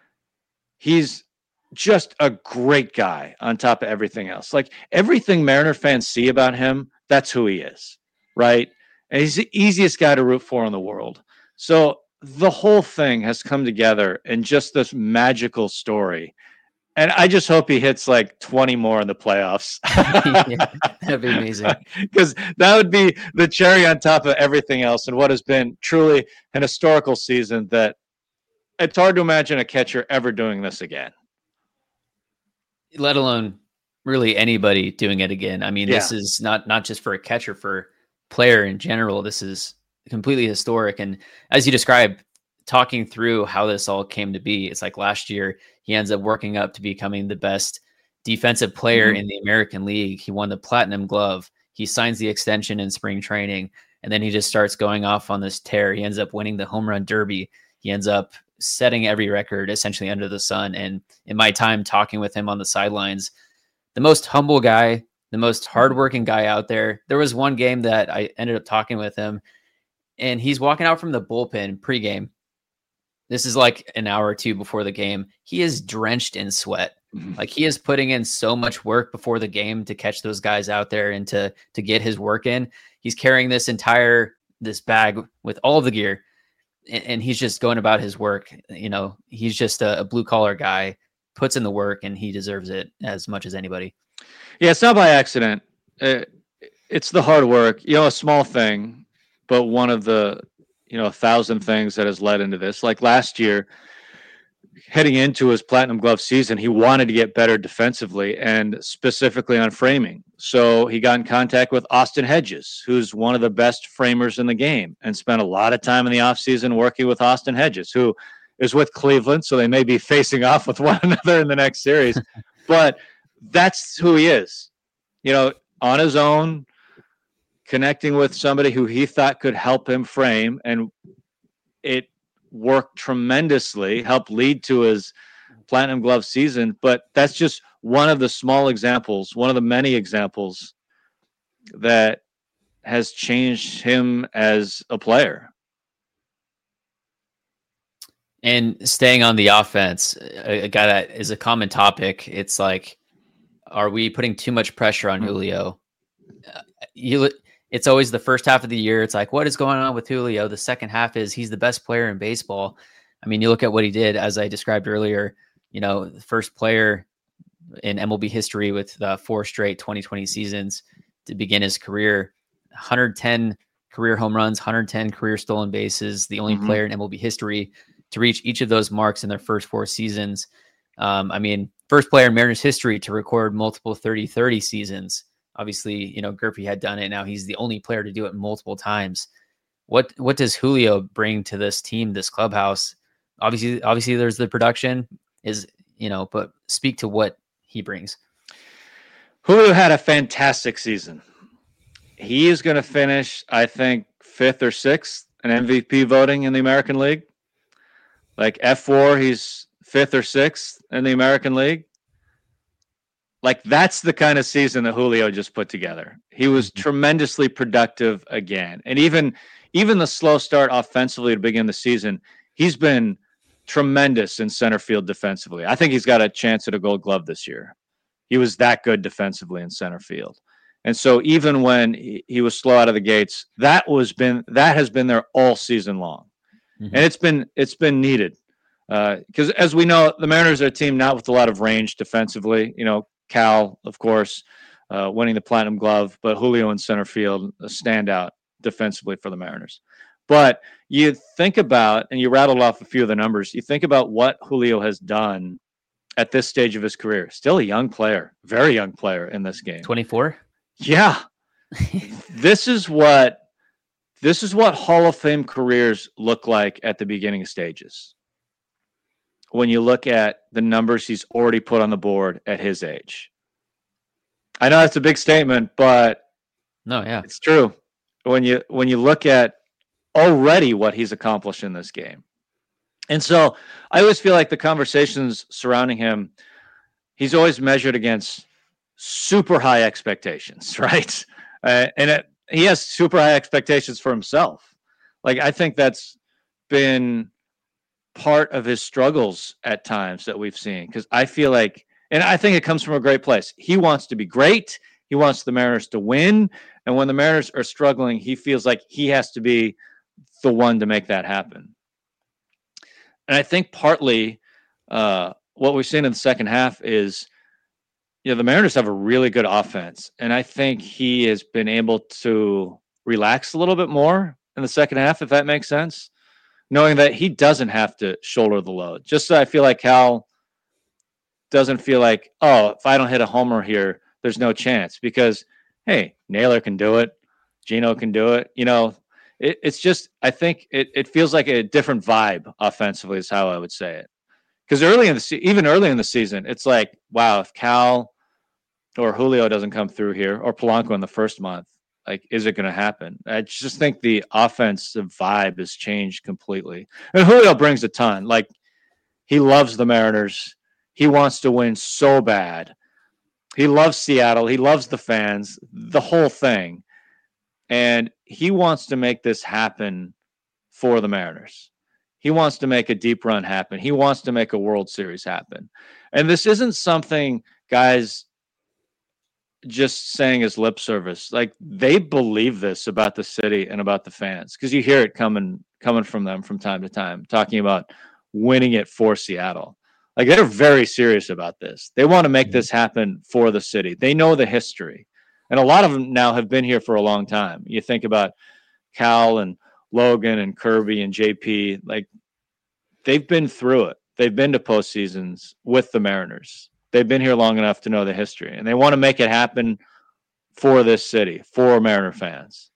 He's just a great guy on top of everything else. Like everything Mariner fans see about him, that's who he is, right? And he's the easiest guy to root for in the world. So the whole thing has come together in just this magical story. And I just hope he hits like 20 more in the playoffs. Yeah, that'd be amazing. Because that would be the cherry on top of everything else and what has been truly an historical season that it's hard to imagine a catcher ever doing this again. Let alone really anybody doing it again. I mean, This is not just for a catcher, for player in general. This is completely historic. And as you described, talking through how this all came to be, it's like last year he ends up working up to becoming the best defensive player in the American League. He won the Platinum Glove. He signs the extension in spring training, and then he just starts going off on this tear. He ends up winning the home run derby. He ends up setting every record essentially under the sun. And in my time talking with him on the sidelines, the most humble guy, the most hardworking guy out there. There was one game that I ended up talking with him, and he's walking out from the bullpen pregame. This is like an hour or two before the game. He is drenched in sweat. Like he is putting in so much work before the game to catch those guys out there and to get his work in. He's carrying this bag with all of the gear, and he's just going about his work. You know, he's just a blue collar guy, puts in the work, and he deserves it as much as anybody. Yeah, it's not by accident. It's the hard work, a small thing, but one of the, 1,000 things that has led into this. Like last year, heading into his Platinum Glove season, he wanted to get better defensively and specifically on framing. So he got in contact with Austin Hedges, who's one of the best framers in the game, and spent a lot of time in the offseason working with Austin Hedges, who is with Cleveland. So they may be facing off with one another in the next series. But that's who he is, on his own, connecting with somebody who he thought could help him frame. And it worked tremendously, helped lead to his Platinum Glove season. But that's just one of the small examples, one of the many examples that has changed him as a player. And staying on the offense, a guy that is a common topic. It's like, are we putting too much pressure on Julio? It's always the first half of the year. It's like, what is going on with Julio? The second half is he's the best player in baseball. I mean, you look at what he did, as I described earlier, the first player in MLB history with 4 straight 2020 seasons to begin his career, 110 career home runs, 110 career stolen bases, the only player in MLB history to reach each of those marks in their first 4 seasons. First player in Mariners history to record multiple 30-30 seasons. Obviously, Gerpy had done it. Now he's the only player to do it multiple times. What does Julio bring to this team, this clubhouse? Obviously there's the production but speak to what he brings. Julio had a fantastic season. He is going to finish, I think, 5th or 6th in MVP voting in the American League. Like F4, he's 5th or 6th in the American League. Like that's the kind of season that Julio just put together. He was tremendously productive again. And even the slow start offensively to begin the season, he's been tremendous in center field defensively. I think he's got a chance at a Gold Glove this year. He was that good defensively in center field. And so even when he was slow out of the gates, that has been there all season long. And it's been needed. Because as we know, the Mariners are a team not with a lot of range defensively. Cal, of course, winning the Platinum Glove, but Julio in center field, a standout defensively for the Mariners. But you think about, and you rattled off a few of the numbers, you think about what Julio has done at this stage of his career. Still a young player, very young player in this game. 24? Yeah. This is what Hall of Fame careers look like at the beginning stages. When you look at the numbers he's already put on the board at his age. I know that's a big statement, but no, yeah, it's true. When you look at already what he's accomplished in this game. And so I always feel like the conversations surrounding him, he's always measured against super high expectations, right? He has super high expectations for himself. Like, I think that's been part of his struggles at times that we've seen, because I feel like, and I think it comes from a great place. He wants to be great. He wants the Mariners to win. And when the Mariners are struggling, he feels like he has to be the one to make that happen. And I think partly what we've seen in the second half is, the Mariners have a really good offense. And I think he has been able to relax a little bit more in the second half, if that makes sense, knowing that he doesn't have to shoulder the load. Just so I feel like Cal doesn't feel like, oh, if I don't hit a homer here, there's no chance, because, hey, Naylor can do it. Gino can do it. It's just, I think it feels like a different vibe offensively is how I would say it. Because even early in the season, it's like, wow, if Cal or Julio doesn't come through here, or Polanco in the first month, like, is it going to happen? I just think the offensive vibe has changed completely. And Julio brings a ton. Like, he loves the Mariners. He wants to win so bad. He loves Seattle. He loves the fans, the whole thing. And he wants to make this happen for the Mariners. He wants to make a deep run happen. He wants to make a World Series happen. And this isn't something guys just saying as lip service. Like, they believe this about the city and about the fans, because you hear it coming from them from time to time, talking about winning it for Seattle. Like, they're very serious about this. They want to make this happen for the city. They know the history. And a lot of them now have been here for a long time. You think about Cal and Logan and Kirby and JP, like, they've been through it. They've been to postseasons with the Mariners. They've been here long enough to know the history, and they want to make it happen for this city, for Mariner fans.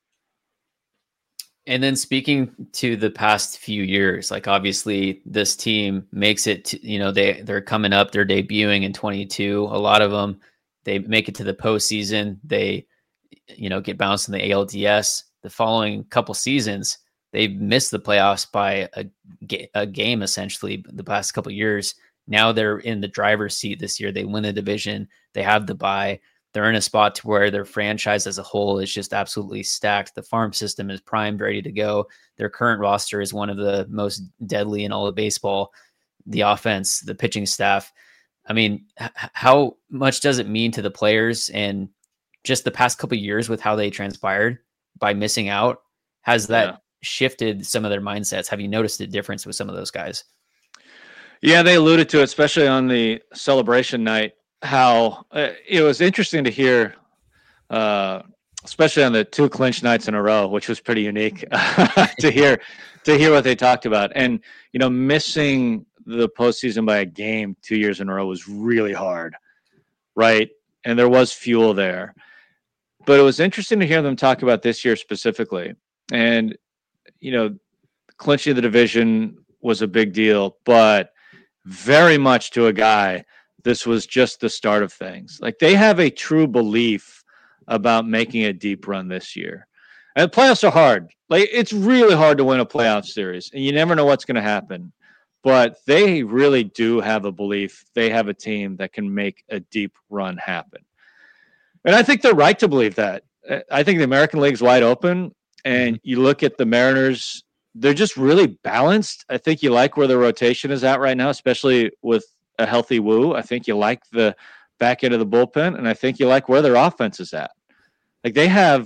And then speaking to the past few years, like, obviously this team makes it to, they're coming up, they're debuting in 22. A lot of them, they make it to the postseason. They, get bounced in the ALDS. The following couple seasons, they've missed the playoffs by a game, essentially, the past couple of years. Now they're in the driver's seat this year. They win the division. They have the bye. They're in a spot to where their franchise as a whole is just absolutely stacked. The farm system is primed, ready to go. Their current roster is one of the most deadly in all of baseball. The offense, the pitching staff. I mean, how much does it mean to the players, and just the past couple of years with how they transpired by missing out? Has that shifted some of their mindsets? Have you noticed a difference with some of those guys? Yeah, they alluded to it, especially on the celebration night, how it was interesting to hear, especially on the 2 clinch nights in a row, which was pretty unique to hear what they talked about. And, missing the postseason by a game 2 years in a row was really hard, right? And there was fuel there. But it was interesting to hear them talk about this year specifically. And, clinching the division was a big deal, but very much to a guy, this was just the start of things. Like, they have a true belief about making a deep run this year. And the playoffs are hard. Like, it's really hard to win a playoff series, and you never know what's going to happen. But they really do have a belief. They have a team that can make a deep run happen. And I think they're right to believe that. I think the American League's wide open, and you look at the Mariners, they're just really balanced. I think you like where the rotation is at right now, especially with a healthy Wu. I think you like the back end of the bullpen, and I think you like where their offense is at. Like, they have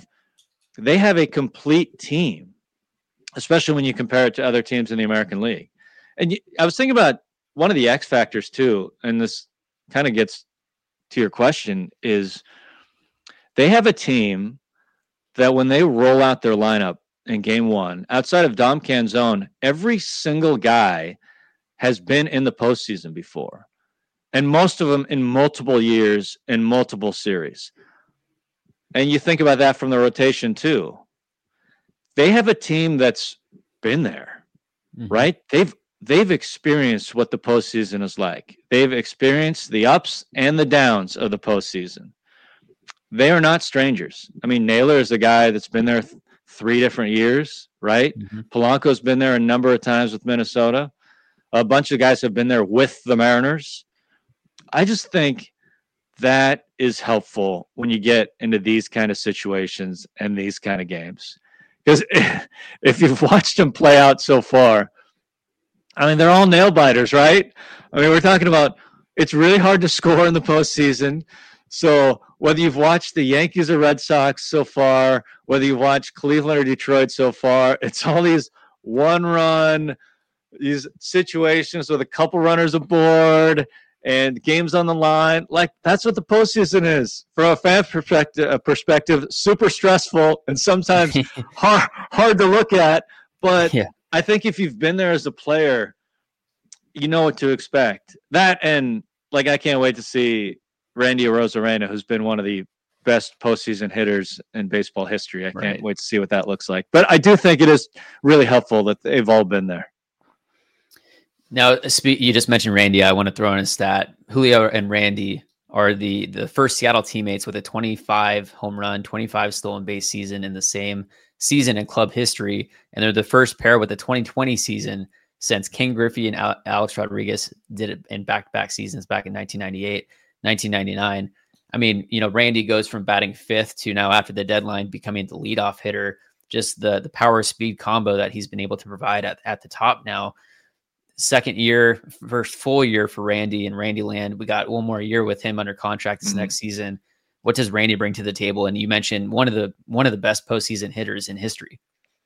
a complete team, especially when you compare it to other teams in the American League. And I was thinking about one of the X factors too, and this kind of gets to your question, is they have a team that when they roll out their lineup in game one, outside of Dom Canzone, every single guy has been in the postseason before, and most of them in multiple years in multiple series. And you think about that from the rotation too. They have a team that's been there, right? They've experienced what the postseason is like. They've experienced the ups and the downs of the postseason. They are not strangers. I mean, Naylor is a guy that's been there 3 different years, right? Polanco's been there a number of times with Minnesota. A bunch of guys have been there with the Mariners. I just think that is helpful when you get into these kind of situations and these kind of games. Because if you've watched them play out so far, I mean, they're all nail biters, right? I mean, we're talking about it's really hard to score in the postseason. So whether you've watched the Yankees or Red Sox so far, whether you've watched Cleveland or Detroit so far, it's all these one-run, these situations with a couple runners aboard and games on the line. Like, that's what the postseason is from a fan perspective, super stressful and sometimes hard to look at. But I think if you've been there as a player, you know what to expect. That, and like, I can't wait to see Randy Arozarena, who's been one of the best postseason hitters in baseball history. I can't wait to see what that looks like. But I do think it is really helpful that they've all been there. Now, you just mentioned Randy. I want to throw in a stat. Julio and Randy are the first Seattle teammates with a 25 home run, 25 stolen base season in the same season in club history. And they're the first pair with the 2020 season since King Griffey and Alex Rodriguez did it in back-to-back seasons back in 1998, 1999. I mean, you know, Randy goes from batting 5th to now after the deadline becoming the leadoff hitter. Just the power speed combo that he's been able to provide at the top now. Second year, first full year for Randy and Randyland. We got one more year with him under contract this next season. What does Randy bring to the table? And you mentioned one of the best postseason hitters in history.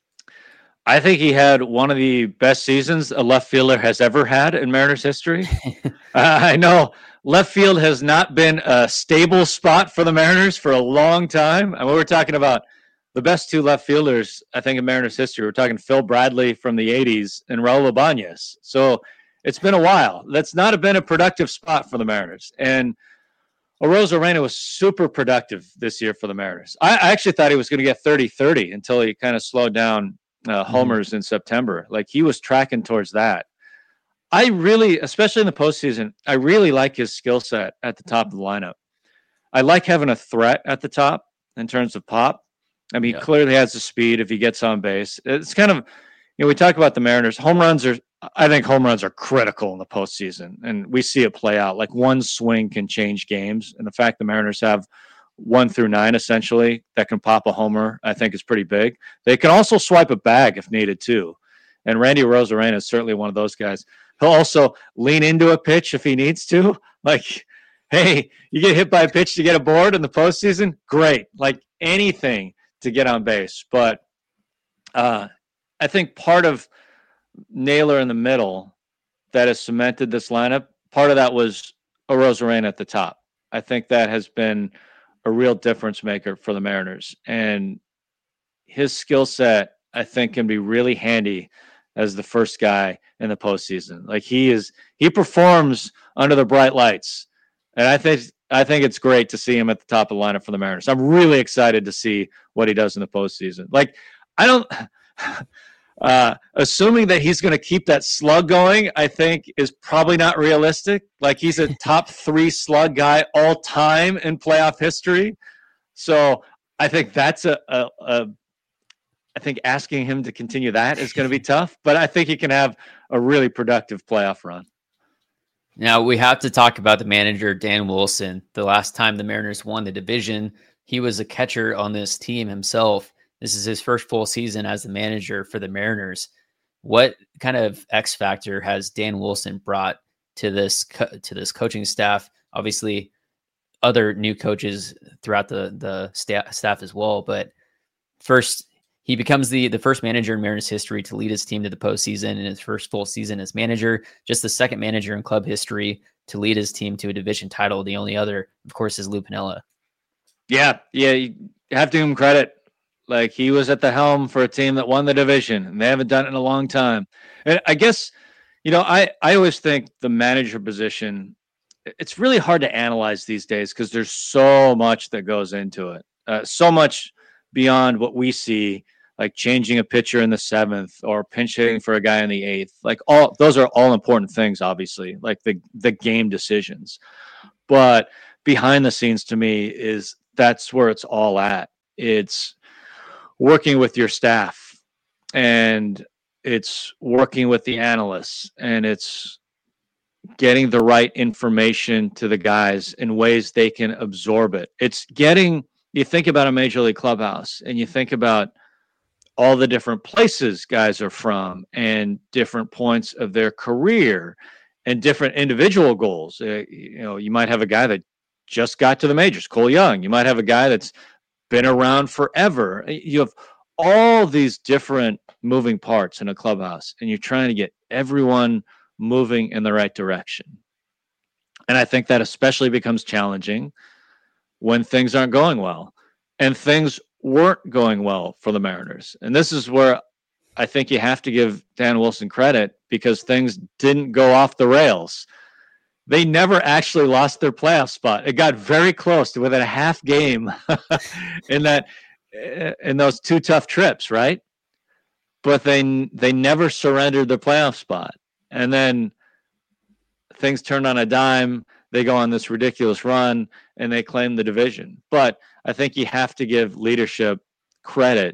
I think he had one of the best seasons a left fielder has ever had in Mariners history. I know left field has not been a stable spot for the Mariners for a long time. And we're talking about the best 2 left fielders, I think, in Mariners history. We're talking Phil Bradley from the 80s and Raul Ibanez. So it's been a while. That's not been a productive spot for the Mariners. And Arozarena was super productive this year for the Mariners. I actually thought he was going to get 30-30 until he kind of slowed down homers in September. Like, he was tracking towards that. I really, especially in the postseason, I really like his skill set at the top of the lineup. I like having a threat at the top in terms of pop. I mean, he clearly has the speed if he gets on base. It's kind of, you know, we talk about the Mariners. I think home runs are critical in the postseason, and we see it play out. Like, one swing can change games, and the fact the Mariners have 1 through 9 essentially that can pop a homer, I think, is pretty big. They can also swipe a bag if needed too, and Randy Arozarena is certainly one of those guys. He'll also lean into a pitch if he needs to. Like, hey, you get hit by a pitch to get a board in the postseason? Great. Like, anything to get on base. But I think part of Naylor in the middle that has cemented this lineup, part of that was Arozarena at the top. I think that has been a real difference maker for the Mariners. And his skill set, I think, can be really handy as the first guy in the postseason. Like, he performs under the bright lights. And I think it's great to see him at the top of the lineup for the Mariners. I'm really excited to see what he does in the postseason. Like, assuming that he's going to keep that slug going, I think is probably not realistic. Like, he's a top 3 slug guy all time in playoff history. So I think that's I think asking him to continue that is going to be tough, but I think he can have a really productive playoff run. Now, we have to talk about the manager, Dan Wilson. The last time the Mariners won the division, he was a catcher on this team himself. This is his first full season as the manager for the Mariners. What kind of X factor has Dan Wilson brought to this coaching staff? Obviously, other new coaches throughout the staff as well. But first, he becomes the first manager in Mariners history to lead his team to the postseason in his first full season as manager. Just the second manager in club history to lead his team to a division title. The only other, of course, is Lou Piniella. Yeah, you have to give him credit. Like, he was at the helm for a team that won the division, and they haven't done it in a long time. And I guess, you know, I always think the manager position, it's really hard to analyze these days because there's so much that goes into it. So much beyond what we see, like changing a pitcher in the 7th or pinch hitting for a guy in the 8th. Like, all those are all important things, obviously, like the game decisions. But behind the scenes, to me, that's where it's all at. It's working with your staff, and it's working with the analysts, and it's getting the right information to the guys in ways they can absorb it. It's getting, you think about a major league clubhouse and you think about all the different places guys are from and different points of their career and different individual goals. You might have a guy that just got to the majors, Cole Young. You might have a guy that's been around forever. You have all these different moving parts in a clubhouse, and you're trying to get everyone moving in the right direction. And I think that especially becomes challenging when things aren't going well. And things weren't going well for the Mariners. And this is where I think you have to give Dan Wilson credit, because things didn't go off the rails. They never actually lost their playoff spot. It got very close to within a half game in those two tough trips, right? But they never surrendered their playoff spot. And then things turned on a dime. They go on this ridiculous run and they claim the division. But I think you have to give leadership credit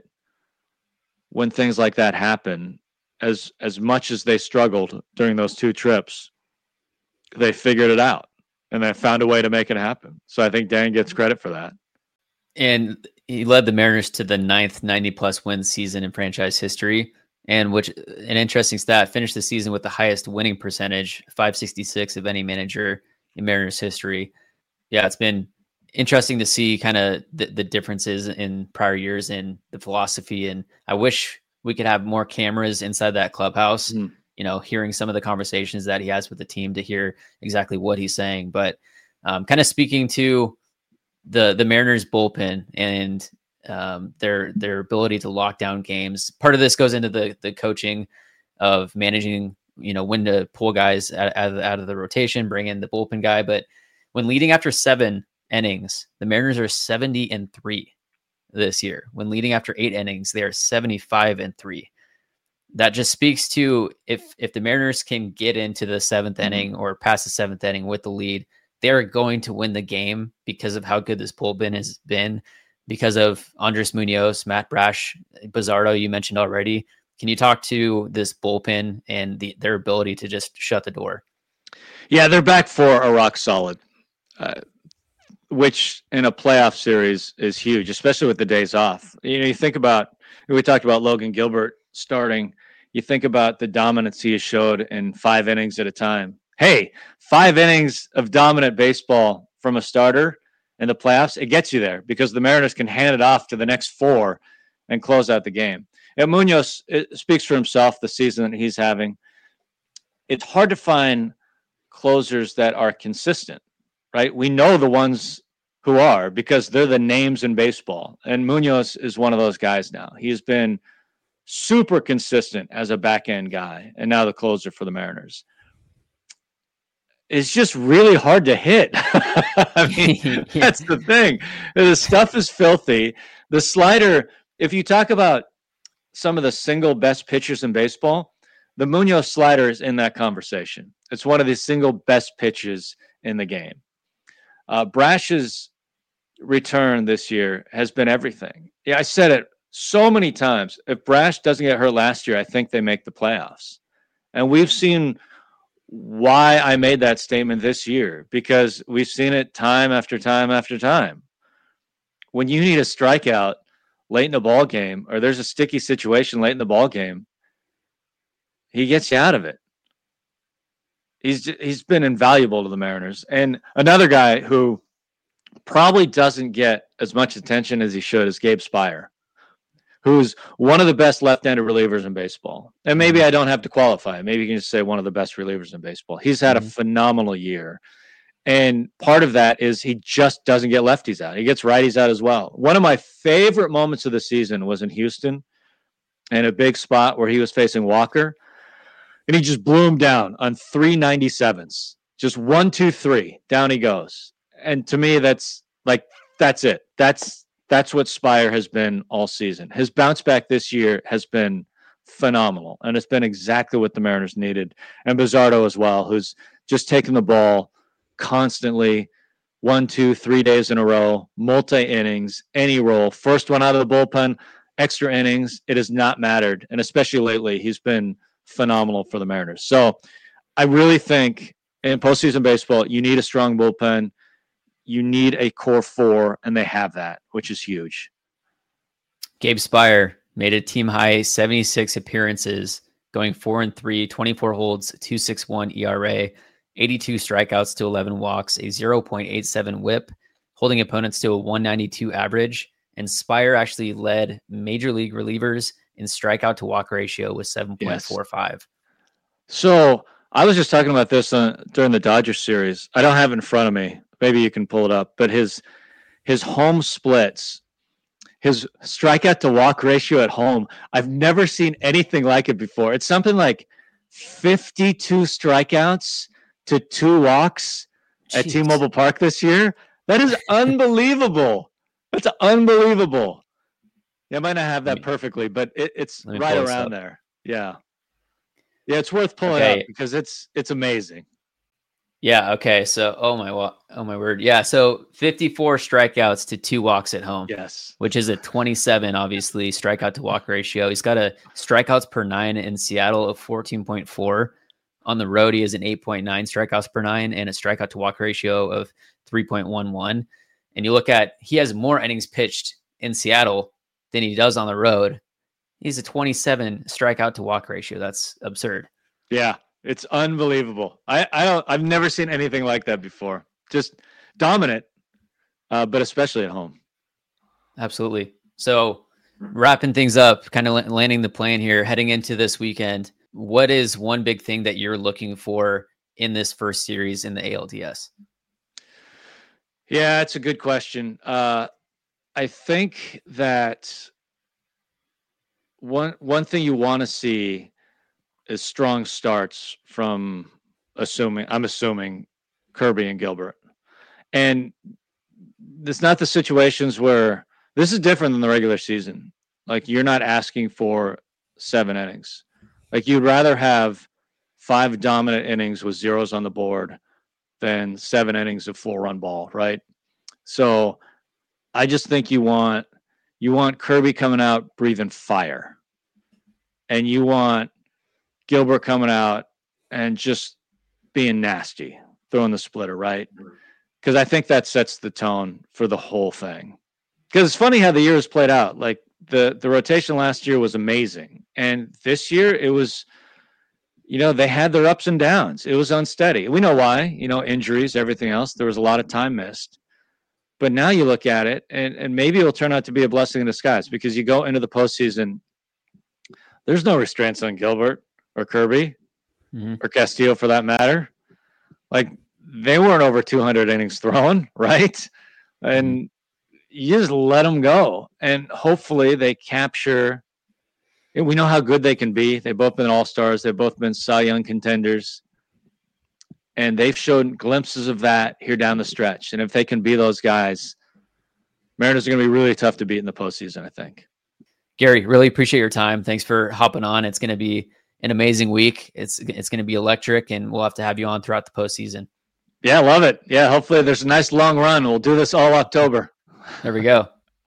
when things like that happen. As much as they struggled during those two trips, they figured it out and they found a way to make it happen. So I think Dan gets credit for that. And he led the Mariners to the 9th 90-plus win season in franchise history. And which, an interesting stat, finished the season with the highest winning percentage, 566 of any manager in Mariners history. Yeah, it's been interesting to see kind of the differences in prior years in the philosophy. And I wish we could have more cameras inside that clubhouse, hearing some of the conversations that he has with the team to hear exactly what he's saying. But kind of speaking to the Mariners bullpen and their ability to lock down games. Part of this goes into the coaching of managing, when to pull guys out of the rotation, bring in the bullpen guy. But when leading after 7 innings, the Mariners are 70-3 this year. When leading after 8 innings, they are 75-3. That just speaks to if the Mariners can get into the 7th inning or past the 7th inning with the lead, they're going to win the game because of how good this bullpen has been. Because of Andres Munoz, Matt Brash, Bizardo, you mentioned already. Can you talk to this bullpen and their ability to just shut the door? Yeah, their back four are rock solid, which in a playoff series is huge, especially with the days off. You think about, we talked about Logan Gilbert starting. You think about the dominance he has showed in 5 innings at a time. Hey, 5 innings of dominant baseball from a starter in the playoffs, it gets you there because the Mariners can hand it off to the next 4 and close out the game. And Munoz, it speaks for himself, the season that he's having. It's hard to find closers that are consistent, right? We know the ones who are because they're the names in baseball. And Munoz is one of those guys now. He's been super consistent as a back-end guy and now the closer for the Mariners. It's just really hard to hit. I mean, that's the thing. The stuff is filthy. The slider, if you talk about some of the single best pitchers in baseball, the Munoz slider is in that conversation. It's one of the single best pitches in the game. Brash's return this year has been everything. Yeah, I said it so many times. If Brash doesn't get hurt last year, I think they make the playoffs. And we've seen why I made that statement this year, because we've seen it time after time after time. When you need a strikeout late in the ball game, or there's a sticky situation late in the ball game, he gets you out of it. He's been invaluable to the Mariners. And another guy who probably doesn't get as much attention as he should is Gabe Speier, who's one of the best left-handed relievers in baseball. And maybe I don't have to qualify. Maybe you can just say one of the best relievers in baseball. He's had a phenomenal year. And part of that is he just doesn't get lefties out. He gets righties out as well. One of my favorite moments of the season was in Houston in a big spot where he was facing Walker. And he just blew him down on 397s. Just 1, 2, 3. Down he goes. And to me, that's it. That's what Speier has been all season. His bounce back this year has been phenomenal, and it's been exactly what the Mariners needed. And Bizardo as well, who's just taking the ball constantly, 1, 2, 3 days in a row, multi-innings, any role. First one out of the bullpen, extra innings. It has not mattered. And especially lately, he's been phenomenal for the Mariners. So I really think in postseason baseball, you need a strong bullpen. You need a core four, and they have that, which is huge. Gabe Spire made a team high 76 appearances, going 4-3, 24 holds, 2.61 ERA, 82 strikeouts to 11 walks, a 0.87 whip, holding opponents to a 192 average. And Spire actually led major league relievers in strikeout to walk ratio with 7.45. Yes. So I was just talking about this during the Dodgers series. I don't have it in front of me. Maybe you can pull it up. But his home splits, his strikeout to walk ratio at home, I've never seen anything like it before. It's something like 52 strikeouts to 2 walks at T-Mobile Park this year. That is unbelievable. That's unbelievable. Yeah, I might not have that perfectly, but it's right around there. Yeah. Yeah, it's worth pulling up because it's amazing. Yeah, okay. So, oh my word. Yeah, so 54 strikeouts to 2 walks at home. Yes. Which is a 27, obviously, strikeout to walk ratio. He's got a strikeouts per 9 in Seattle of 14.4. On the road, he has an 8.9 strikeouts per 9 and a strikeout to walk ratio of 3.11. And you look at, he has more innings pitched in Seattle than he does on the road. He's a 27 strikeout to walk ratio. That's absurd. Yeah, it's unbelievable. I've never seen anything like that before. Just dominant, but especially at home. Absolutely. So wrapping things up, kind of landing the plane here, heading into this weekend, what is one big thing that you're looking for in this first series in the ALDS? Yeah, it's a good question. I think that one thing you want to see is strong starts from I'm assuming Kirby and Gilbert. And it's not the situations where this is different than the regular season. Like, you're not asking for 7 innings. Like, you'd rather have 5 dominant innings with zeros on the board than 7 innings of 4-run ball, right? So I just think you want Kirby coming out breathing fire, and you want Gilbert coming out and just being nasty, throwing the splitter, right? Because I think that sets the tone for the whole thing. Because it's funny how the year has played out. Like, the rotation last year was amazing, and this year it was, they had their ups and downs. It was unsteady. We know why, injuries, everything else. There was a lot of time missed. But now you look at it, and maybe it'll turn out to be a blessing in disguise, because you go into the postseason, there's no restraints on Gilbert or Kirby or Castillo for that matter. Like, they weren't over 200 innings thrown, right? And you just let them go. And hopefully they capture – we know how good they can be. They've both been all-stars. They've both been Cy Young contenders. And they've shown glimpses of that here down the stretch. And if they can be those guys, Mariners are going to be really tough to beat in the postseason, I think. Gary, really appreciate your time. Thanks for hopping on. It's going to be an amazing week. It's going to be electric, and we'll have to have you on throughout the postseason. Yeah, love it. Yeah, hopefully there's a nice long run. We'll do this all October. There we go.